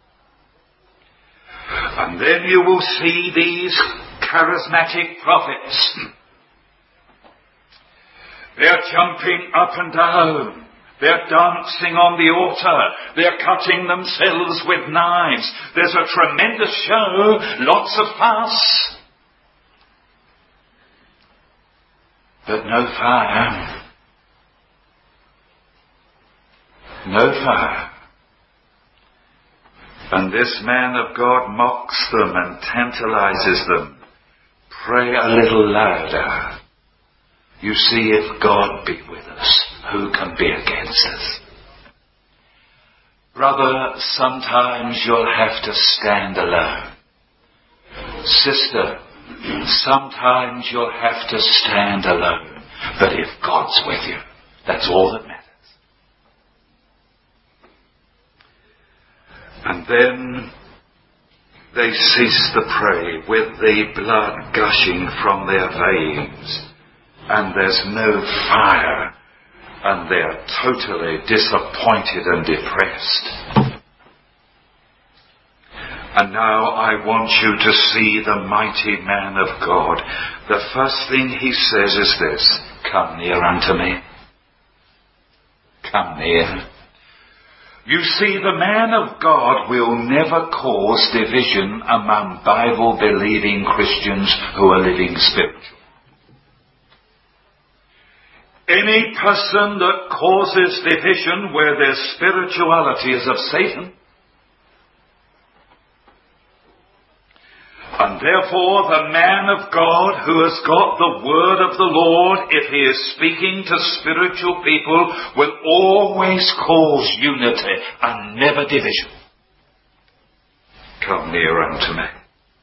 And then you will see these charismatic prophets. They're jumping up and down. They're dancing on the altar. They're cutting themselves with knives. There's a tremendous show. Lots of fuss. But no fire. No fire. And this man of God mocks them and tantalizes them. Pray a little louder. You see, if God be with us, who can be against us? Brother, sometimes you'll have to stand alone. Sister, sometimes you'll have to stand alone. But if God's with you, that's all that matters. And then they cease to pray with the blood gushing from their veins. And there's no fire, and they're totally disappointed and depressed. And now I want you to see the mighty man of God. The first thing he says is this, come near unto me. Come near. You see, the man of God will never cause division among Bible-believing Christians who are living spiritual. Any person that causes division where their spirituality is of Satan, and therefore the man of God who has got the word of the Lord, if he is speaking to spiritual people, will always cause unity and never division. Come near unto me.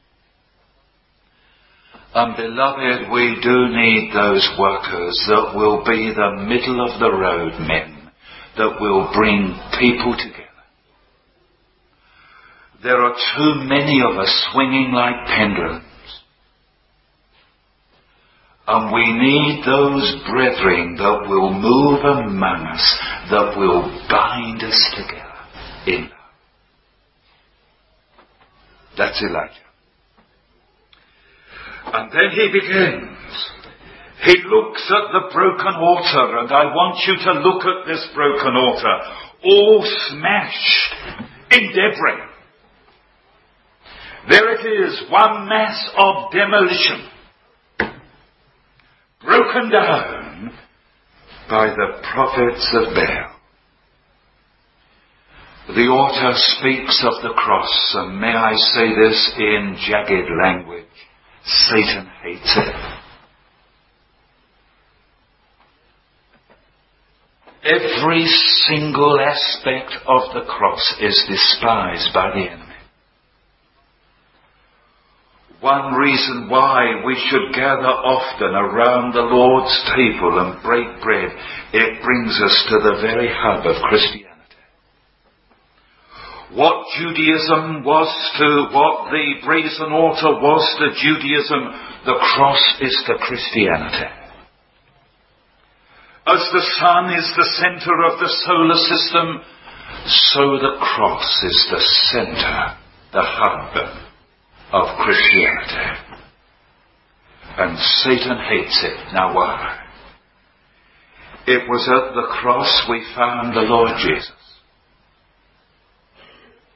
And beloved, we do need those workers that will be the middle of the road men, that will bring people together. There are too many of us swinging like pendulums. And we need those brethren that will move among us, that will bind us together in love. That's Elijah. And then he begins. He looks at the broken altar, and I want you to look at this broken altar, all smashed in debris. There it is, one mass of demolition, broken down by the prophets of Baal. The altar speaks of the cross, and may I say this in jagged language, Satan hates it. Every single aspect of the cross is despised by the enemy. One reason why we should gather often around the Lord's table and break bread, it brings us to the very hub of Christianity. What Judaism was to, what the brazen altar was to Judaism, the cross is to Christianity. As the sun is the center of the solar system, so the cross is the center, the hub of Christianity. And Satan hates it. Now why? It was at the cross we found the Lord Jesus.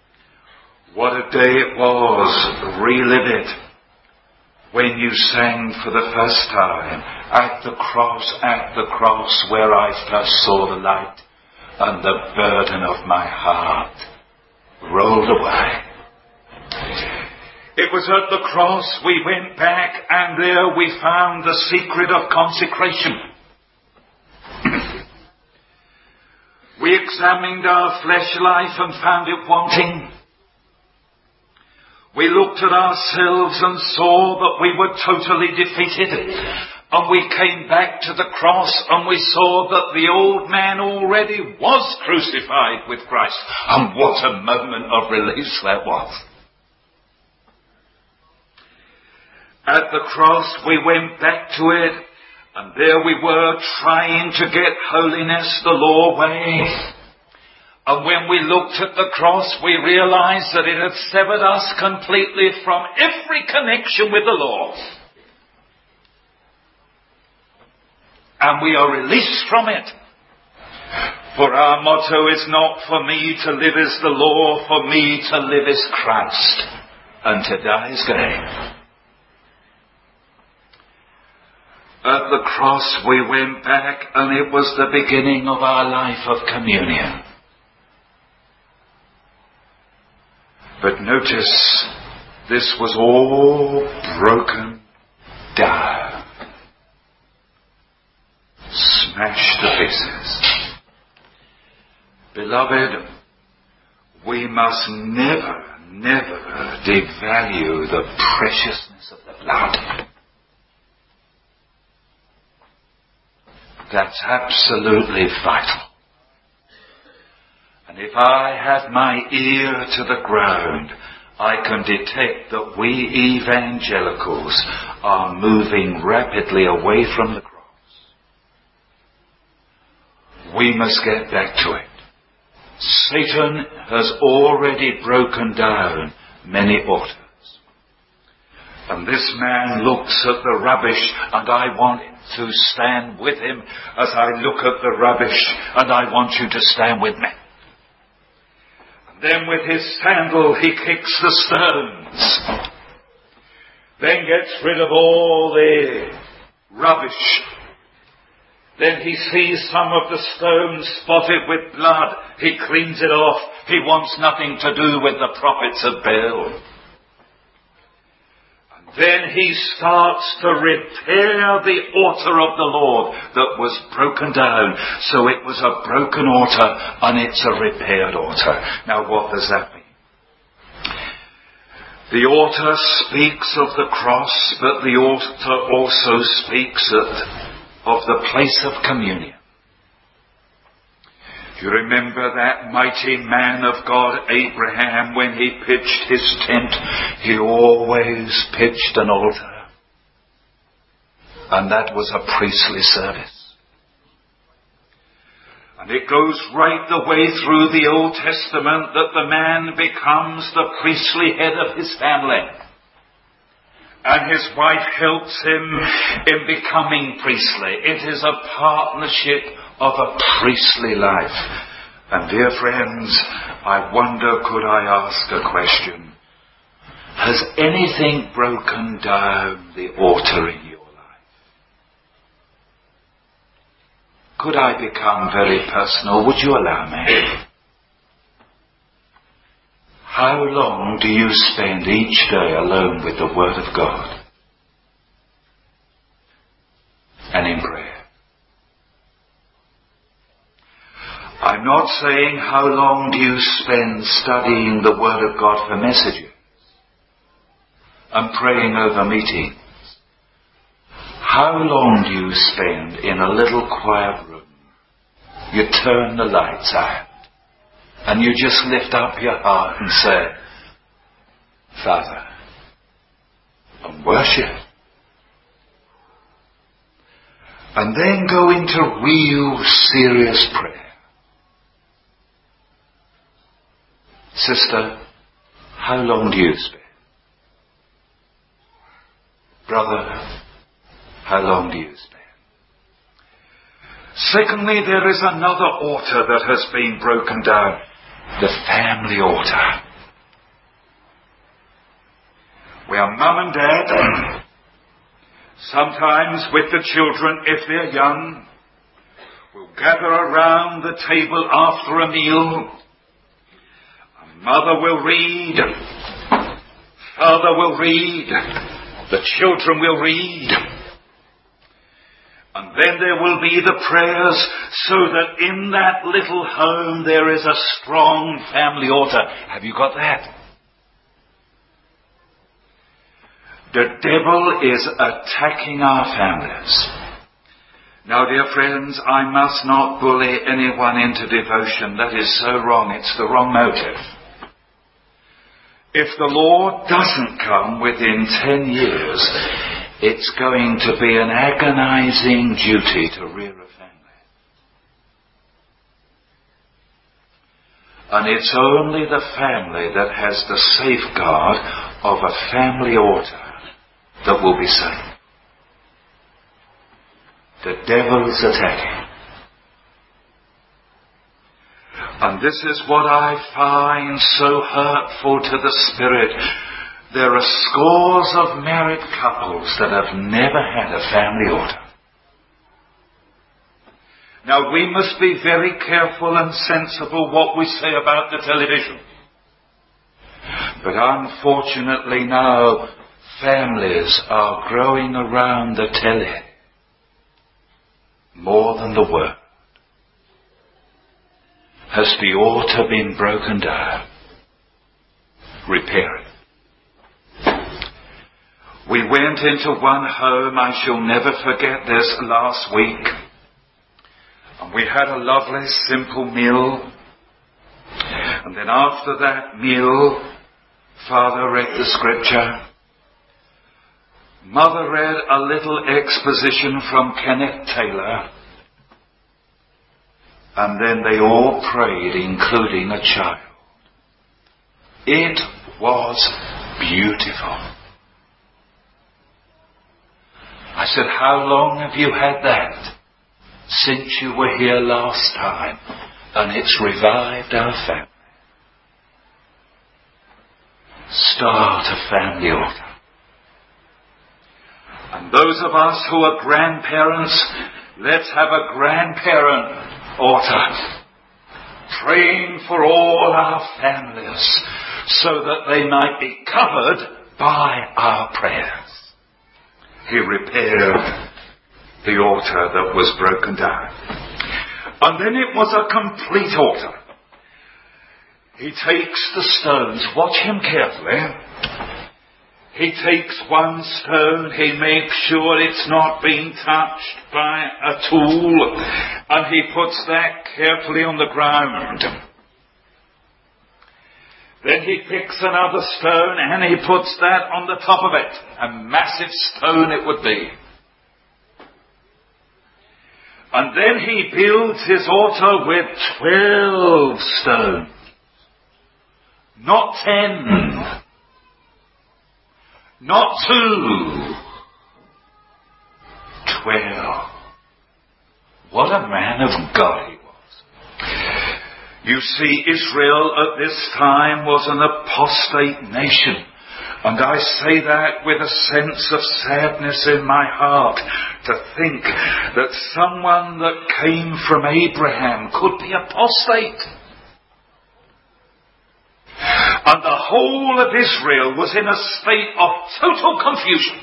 What a day it was, relive it, when you sang for the first time, at the cross, at the cross where I first saw the light, and the burden of my heart rolled away. It was at the cross we went back, and there we found the secret of consecration. We examined our flesh life and found it wanting. We looked at ourselves and saw that we were totally defeated. And we came back to the cross and we saw that the old man already was crucified with Christ. And what a moment of release that was. At the cross we went back to it, and there we were trying to get holiness the law way. And when we looked at the cross, we realized that it had severed us completely from every connection with the law. And we are released from it. For our motto is not for me to live is the law, for me to live is Christ, and to die is gain. At the cross we went back, and it was the beginning of our life of communion. But notice, this was all broken down, smashed to pieces. Beloved, we must never, never devalue the preciousness of the blood. That's absolutely vital. And if I have my ear to the ground, I can detect that we evangelicals are moving rapidly away from the cross. We must get back to it. Satan has already broken down many altars. And this man looks at the rubbish, and I want to stand with him as I look at the rubbish, and I want you to stand with me. Then with his sandal he kicks the stones. Then gets rid of all the rubbish. Then he sees some of the stones spotted with blood. He cleans it off. He wants nothing to do with the prophets of Baal. And then he starts to repair the altar of the Lord that was broken down. So it was a broken altar, and it's a repaired altar. Now what does that mean? The altar speaks of the cross, but the altar also speaks of of the place of communion. You remember that mighty man of God, Abraham, when he pitched his tent, he always pitched an altar. And that was a priestly service. And it goes right the way through the Old Testament that the man becomes the priestly head of his family. And his wife helps him in becoming priestly. It is a partnership of a priestly life. And dear friends, I wonder, could I ask a question? Has anything broken down the altar in your life? Could I become very personal? Would you allow me? How long do you spend each day alone with the Word of God and in prayer? I'm not saying how long do you spend studying the Word of God for messages and praying over meetings. How long do you spend in a little quiet room? You turn the lights out. And you just lift up your heart and say, Father, and worship. And then go into real serious prayer. Sister, how long do you spend? Brother, how long do you spend? Secondly, there is another altar that has been broken down. The family altar. where mum and dad, sometimes with the children if they're young, will gather around the table after a meal. Mother will read, father will read, the children will read. And then there will be the prayers, so that in that little home there is a strong family altar. Have you got that? The devil is attacking our families. Now, dear friends, I must not bully anyone into devotion. That is so wrong. It's the wrong motive. If the Lord doesn't come within ten years, it's going to be an agonizing duty to rear a family. And it's only the family that has the safeguard of a family altar that will be safe. The devil is attacking. And this is what I find so hurtful to the spirit. There are scores of married couples that have never had a family altar. Now, we must be very careful and sensible what we say about the television. But unfortunately now, families are growing around the telly more than the word. Has the altar been broken down? Repair it. We went into one home, I shall never forget this, last week. And we had a lovely, simple meal. And then after that meal, Father read the scripture. Mother read a little exposition from Kenneth Taylor. And then they all prayed, including a child. It was beautiful. I said, how long have you had that? Since you were here last time. And it's revived our family. Start a family altar. And those of us who are grandparents, let's have a grandparent altar. Praying for all our families so that they might be covered by our prayers. He repaired the altar that was broken down. And then it was a complete altar. He takes the stones. Watch him carefully. He takes one stone. He makes sure it's not being touched by a tool. And he puts that carefully on the ground. Then he picks another stone and he puts that on the top of it. A massive stone it would be. And then he builds his altar with twelve stones. Not ten. Not two. Twelve. What a man of God he was. You see, Israel at this time was an apostate nation. And I say that with a sense of sadness in my heart, to think that someone that came from Abraham could be apostate. And the whole of Israel was in a state of total confusion.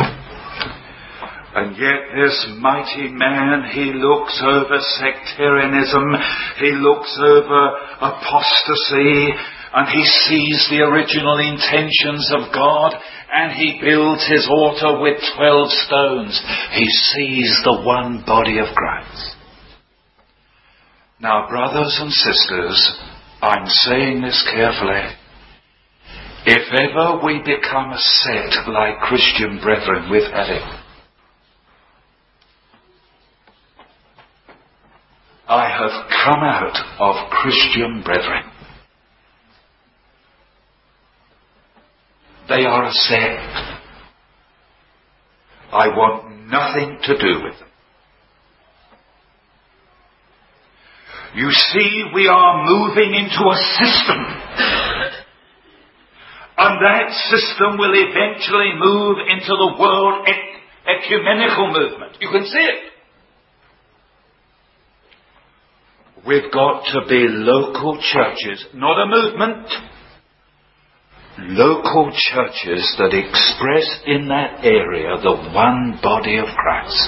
And yet this mighty man, he looks over sectarianism, he looks over apostasy, and he sees the original intentions of God, and he builds his altar with twelve stones. He sees the one body of Christ. Now, brothers and sisters, I'm saying this carefully. If ever we become a sect like Christian Brethren, we've had it. I have come out of Christian Brethren. They are a sect. I want nothing to do with them. You see, we are moving into a system. And that system will eventually move into the world ec- ecumenical movement. You can see it. We've got to be local churches, not a movement. Local churches that express in that area the one body of Christ.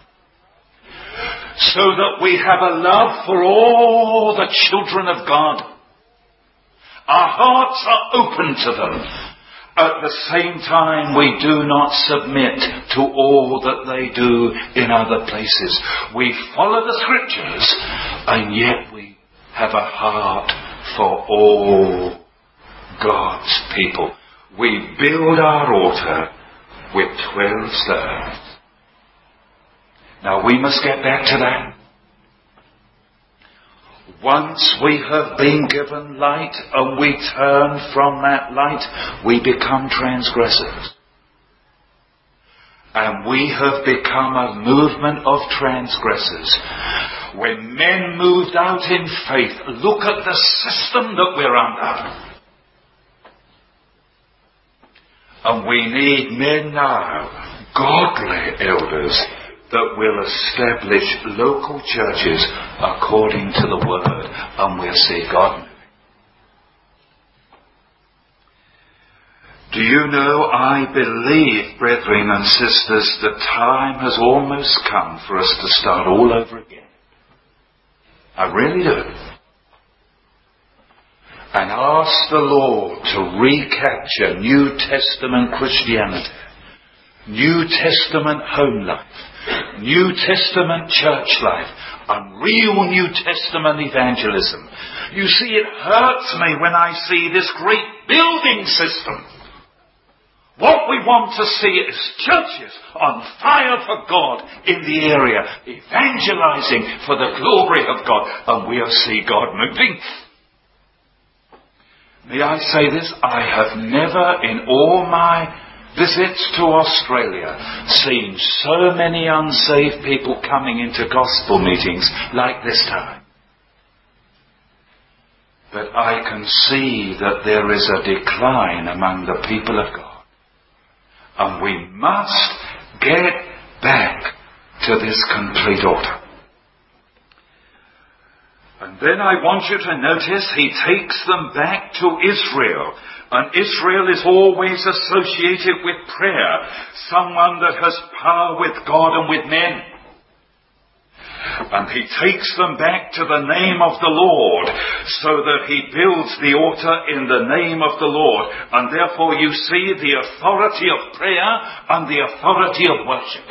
So that we have a love for all the children of God. Our hearts are open to them. At the same time, we do not submit to all that they do in other places. We follow the scriptures, and yet we have a heart for all God's people. We build our altar with twelve stones. Now we must get back to that. Once we have been given light and we turn from that light, we become transgressors. And we have become a movement of transgressors. When men moved out in faith, look at the system that we're under. And we need men now, godly elders, that will establish local churches according to the Word, and we'll see God moving. Do you know, I believe, brethren and sisters, the time has almost come for us to start all over again. I really do. And ask the Lord to recapture New Testament Christianity, New Testament home life, New Testament church life, and real New Testament evangelism. You see, it hurts me when I see this great building system. What we want to see is churches on fire for God in the area, evangelizing for the glory of God, and we'll see God moving. May I say this? I have never in all my visits to Australia seen so many unsaved people coming into gospel meetings like this time. But I can see that there is a decline among the people of God. And we must get back to this complete order. And then I want you to notice he takes them back to Israel. And Israel is always associated with prayer. Someone that has power with God and with men. And he takes them back to the name of the Lord, so that he builds the altar in the name of the Lord. And therefore you see the authority of prayer and the authority of worship.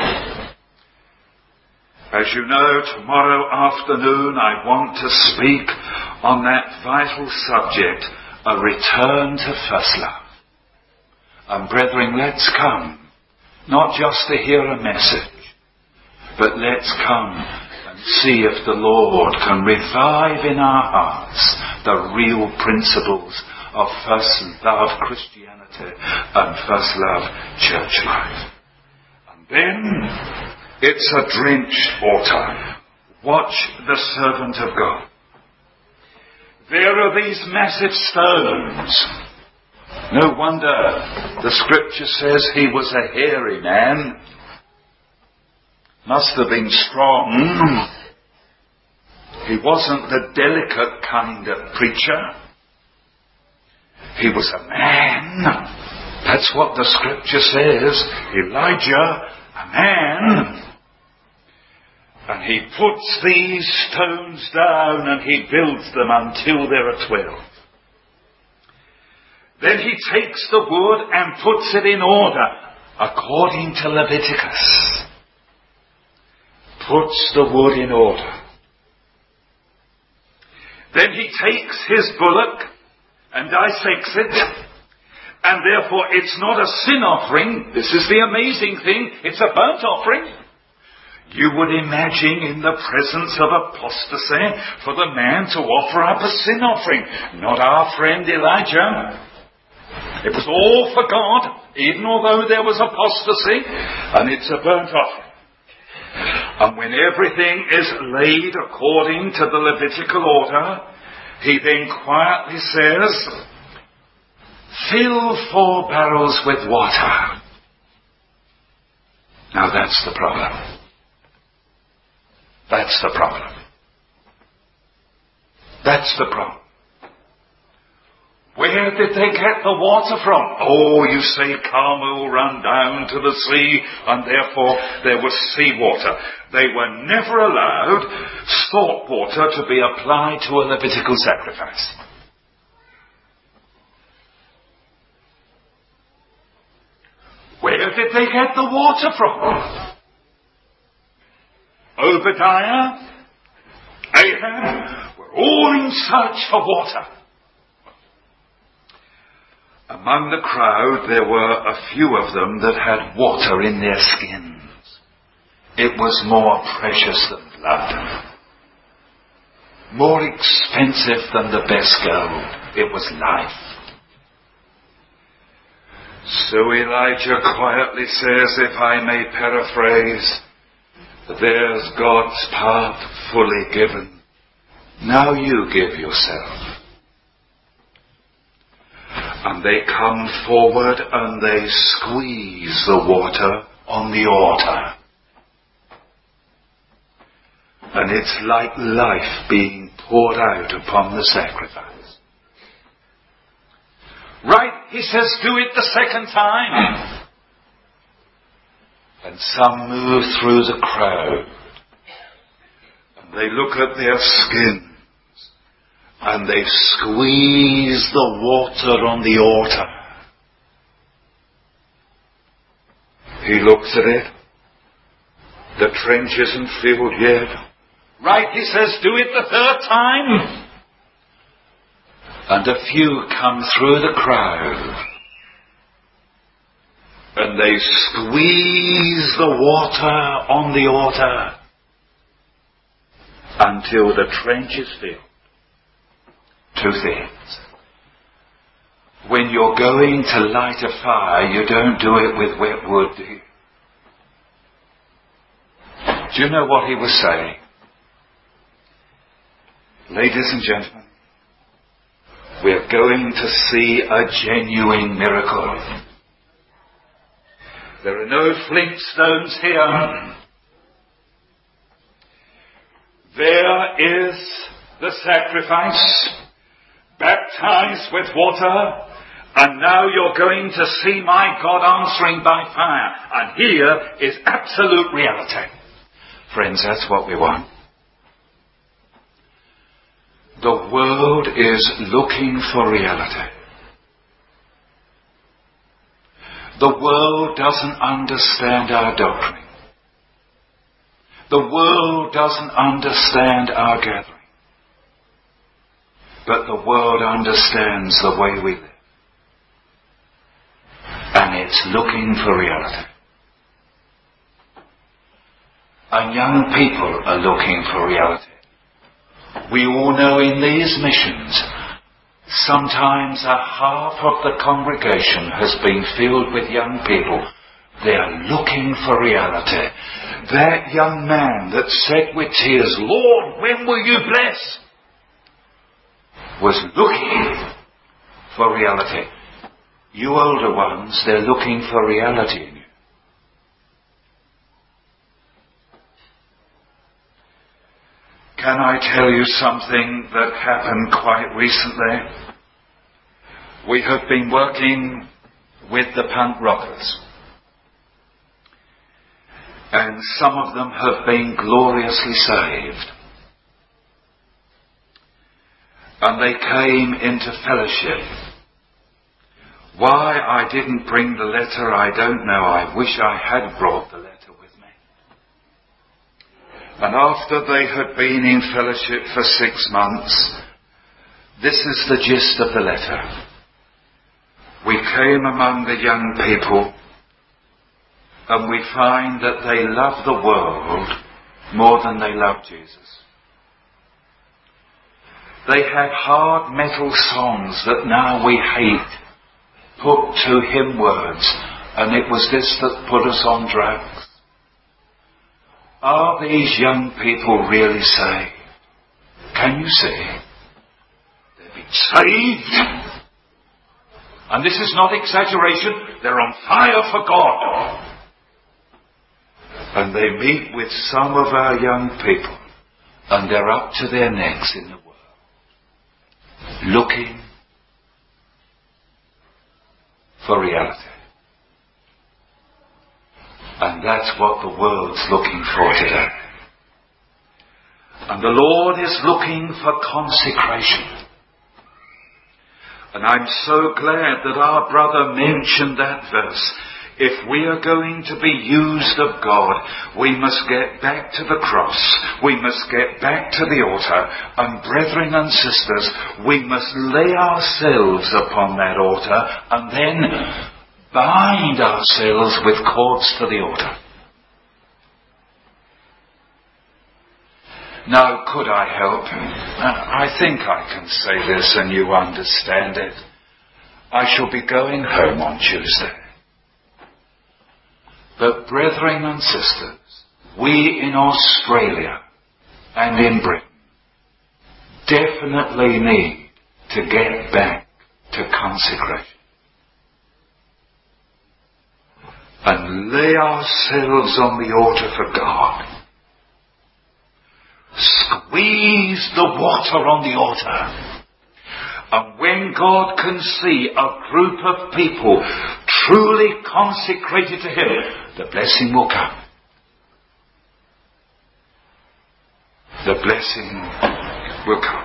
As you know, tomorrow afternoon I want to speak on that vital subject, a return to first love. And brethren, let's come, not just to hear a message, but let's come and see if the Lord can revive in our hearts the real principles of first love Christianity and first love church life. And then it's a drenched altar. Watch the servant of God. There are these massive stones. No wonder the scripture says he was a hairy man. Must have been strong. He wasn't the delicate kind of preacher. He was a man. That's what the scripture says. Elijah, a man. And he puts these stones down and he builds them until there are twelve. Then he takes the wood and puts it in order according to Leviticus. Puts the wood in order. Then he takes his bullock and dissects it. And therefore it's not a sin offering. This is the amazing thing. It's a burnt offering. You would imagine in the presence of apostasy for the man to offer up a sin offering. Not our friend Elijah. It was all for God, even although there was apostasy, and it's a burnt offering. And when everything is laid according to the Levitical order, he then quietly says, fill four barrels with water. Now that's the problem. That's the problem. That's the problem. Where did they get the water from? Oh, you say Carmel ran down to the sea and therefore there was seawater. They were never allowed salt water to be applied to a Levitical sacrifice. Where did they get the water from? Obadiah, Ahab were all in search for water. Among the crowd there were a few of them that had water in their skins. It was more precious than blood. More expensive than the best gold. It was life. So Elijah quietly says, if I may paraphrase, there's God's part fully given. Now you give yourself. And they come forward and they squeeze the water on the altar. And it's like life being poured out upon the sacrifice. Right, he says, do it the second time. And some move through the crowd. And they look at their skins. And they squeeze the water on the altar. He looks at it. The trench isn't filled yet. Right, he says, do it the third time. And a few come through the crowd. And they squeeze the water on the altar until the trench is filled. Two things. When you're going to light a fire, you don't do it with wet wood, do you? Do you know what he was saying? Ladies and gentlemen, we're going to see a genuine miracle. There are no flintstones here. There is the sacrifice, baptized with water, and now you're going to see my God answering by fire. And here is absolute reality. Friends, that's what we want. The world is looking for reality. The world doesn't understand our doctrine. The world doesn't understand our gathering. But the world understands the way we live. And it's looking for reality. And young people are looking for reality. We all know in these missions, sometimes a half of the congregation has been filled with young people. They are looking for reality. That young man that said with tears, Lord, when will you bless? Was looking for reality. You older ones, they're looking for reality in you. Can I tell you something that happened quite recently? We have been working with the punk rockers. And some of them have been gloriously saved. And they came into fellowship. Why I didn't bring the letter, I don't know. I wish I had brought the letter with me. And after they had been in fellowship for six months, this is the gist of the letter. We came among the young people, and we find that they love the world more than they love Jesus. They had hard metal songs that now we hate, put to hymn words, and it was this that put us on drugs. Are these young people really saved? Can you see? They've been saved, And this is not exaggeration. They're on fire for God. And they meet with some of our young people, and they're up to their necks in the world, looking for reality. And that's what the world's looking for today. And the Lord is looking for consecration. And I'm so glad that our brother mentioned that verse. If we are going to be used of God, we must get back to the cross. We must get back to the altar. And brethren and sisters, we must lay ourselves upon that altar and then bind ourselves with cords to the altar. Now, could I help? I think I can say this and you understand it. I shall be going home on Tuesday. But brethren and sisters, we in Australia and in Britain definitely need to get back to consecration. And lay ourselves on the altar for God. Squeeze the water on the altar. And when God can see a group of people truly consecrated to Him, the blessing will come. The blessing will come.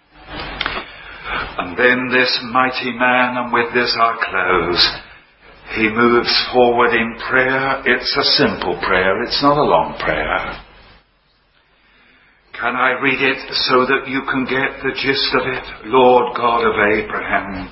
And then this mighty man, and with this I close, he moves forward in prayer. It's a simple prayer. It's not a long prayer. Can I read it so that you can get the gist of it? Lord God of Abraham,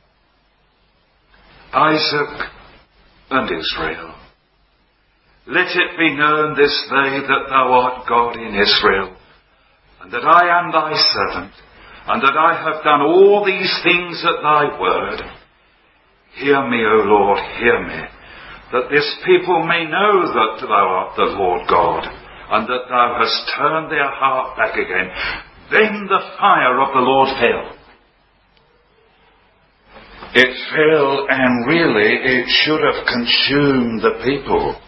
Isaac, and Israel, let it be known this day that thou art God in Israel, and that I am thy servant, and that I have done all these things at thy word. Hear me, O Lord, hear me, that this people may know that thou art the Lord God, and that thou hast turned their heart back again. Then the fire of the Lord fell. It fell, and really it should have consumed the people.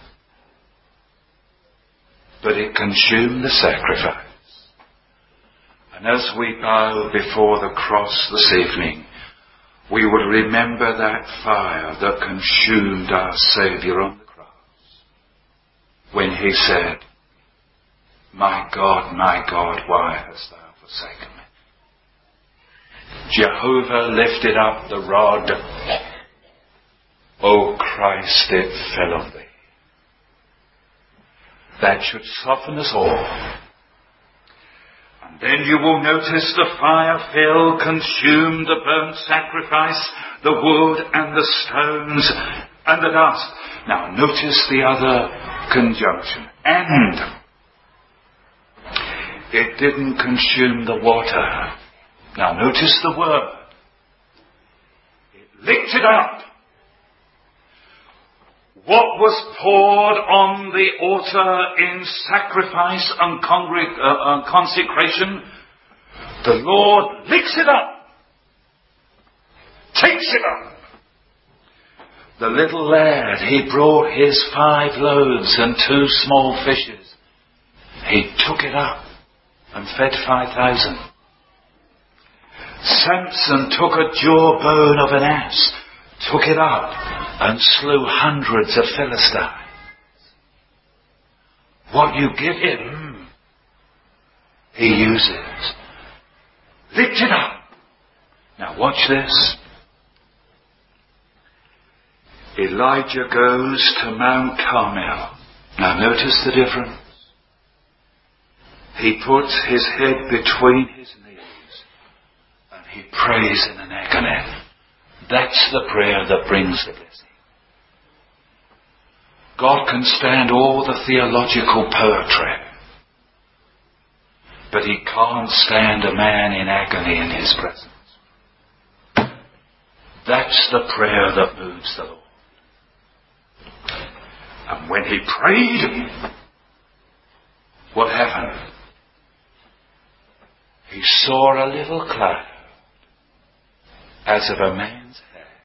But it consumed the sacrifice. And as we bow before the cross this evening, we will remember that fire that consumed our Saviour on the cross, when He said, My God, my God, why hast thou forsaken me? Jehovah lifted up the rod. O Christ, it fell on thee. That should soften us all. And then you will notice the fire fell, consumed the burnt sacrifice, the wood and the stones and the dust. Now notice the other conjunction. And it didn't consume the water. Now notice the word. It licked it up. What was poured on the altar in sacrifice and congre- uh, uh, consecration, the Lord licks it up. Takes it up. The little lad, he brought his five loaves and two small fishes. He took it up and fed five thousand. Samson took a jawbone of an ass, took it up and slew hundreds of Philistines. What you give him, he uses. Lift it up. Now watch this. Elijah goes to Mount Carmel. Now notice the difference. He puts his head between his knees and he prays in an agony. That's the prayer that brings the blessing. God can stand all the theological poetry, but He can't stand a man in agony in His presence. That's the prayer that moves the Lord. And when he prayed, what happened? He saw a little cloud as of a man's head.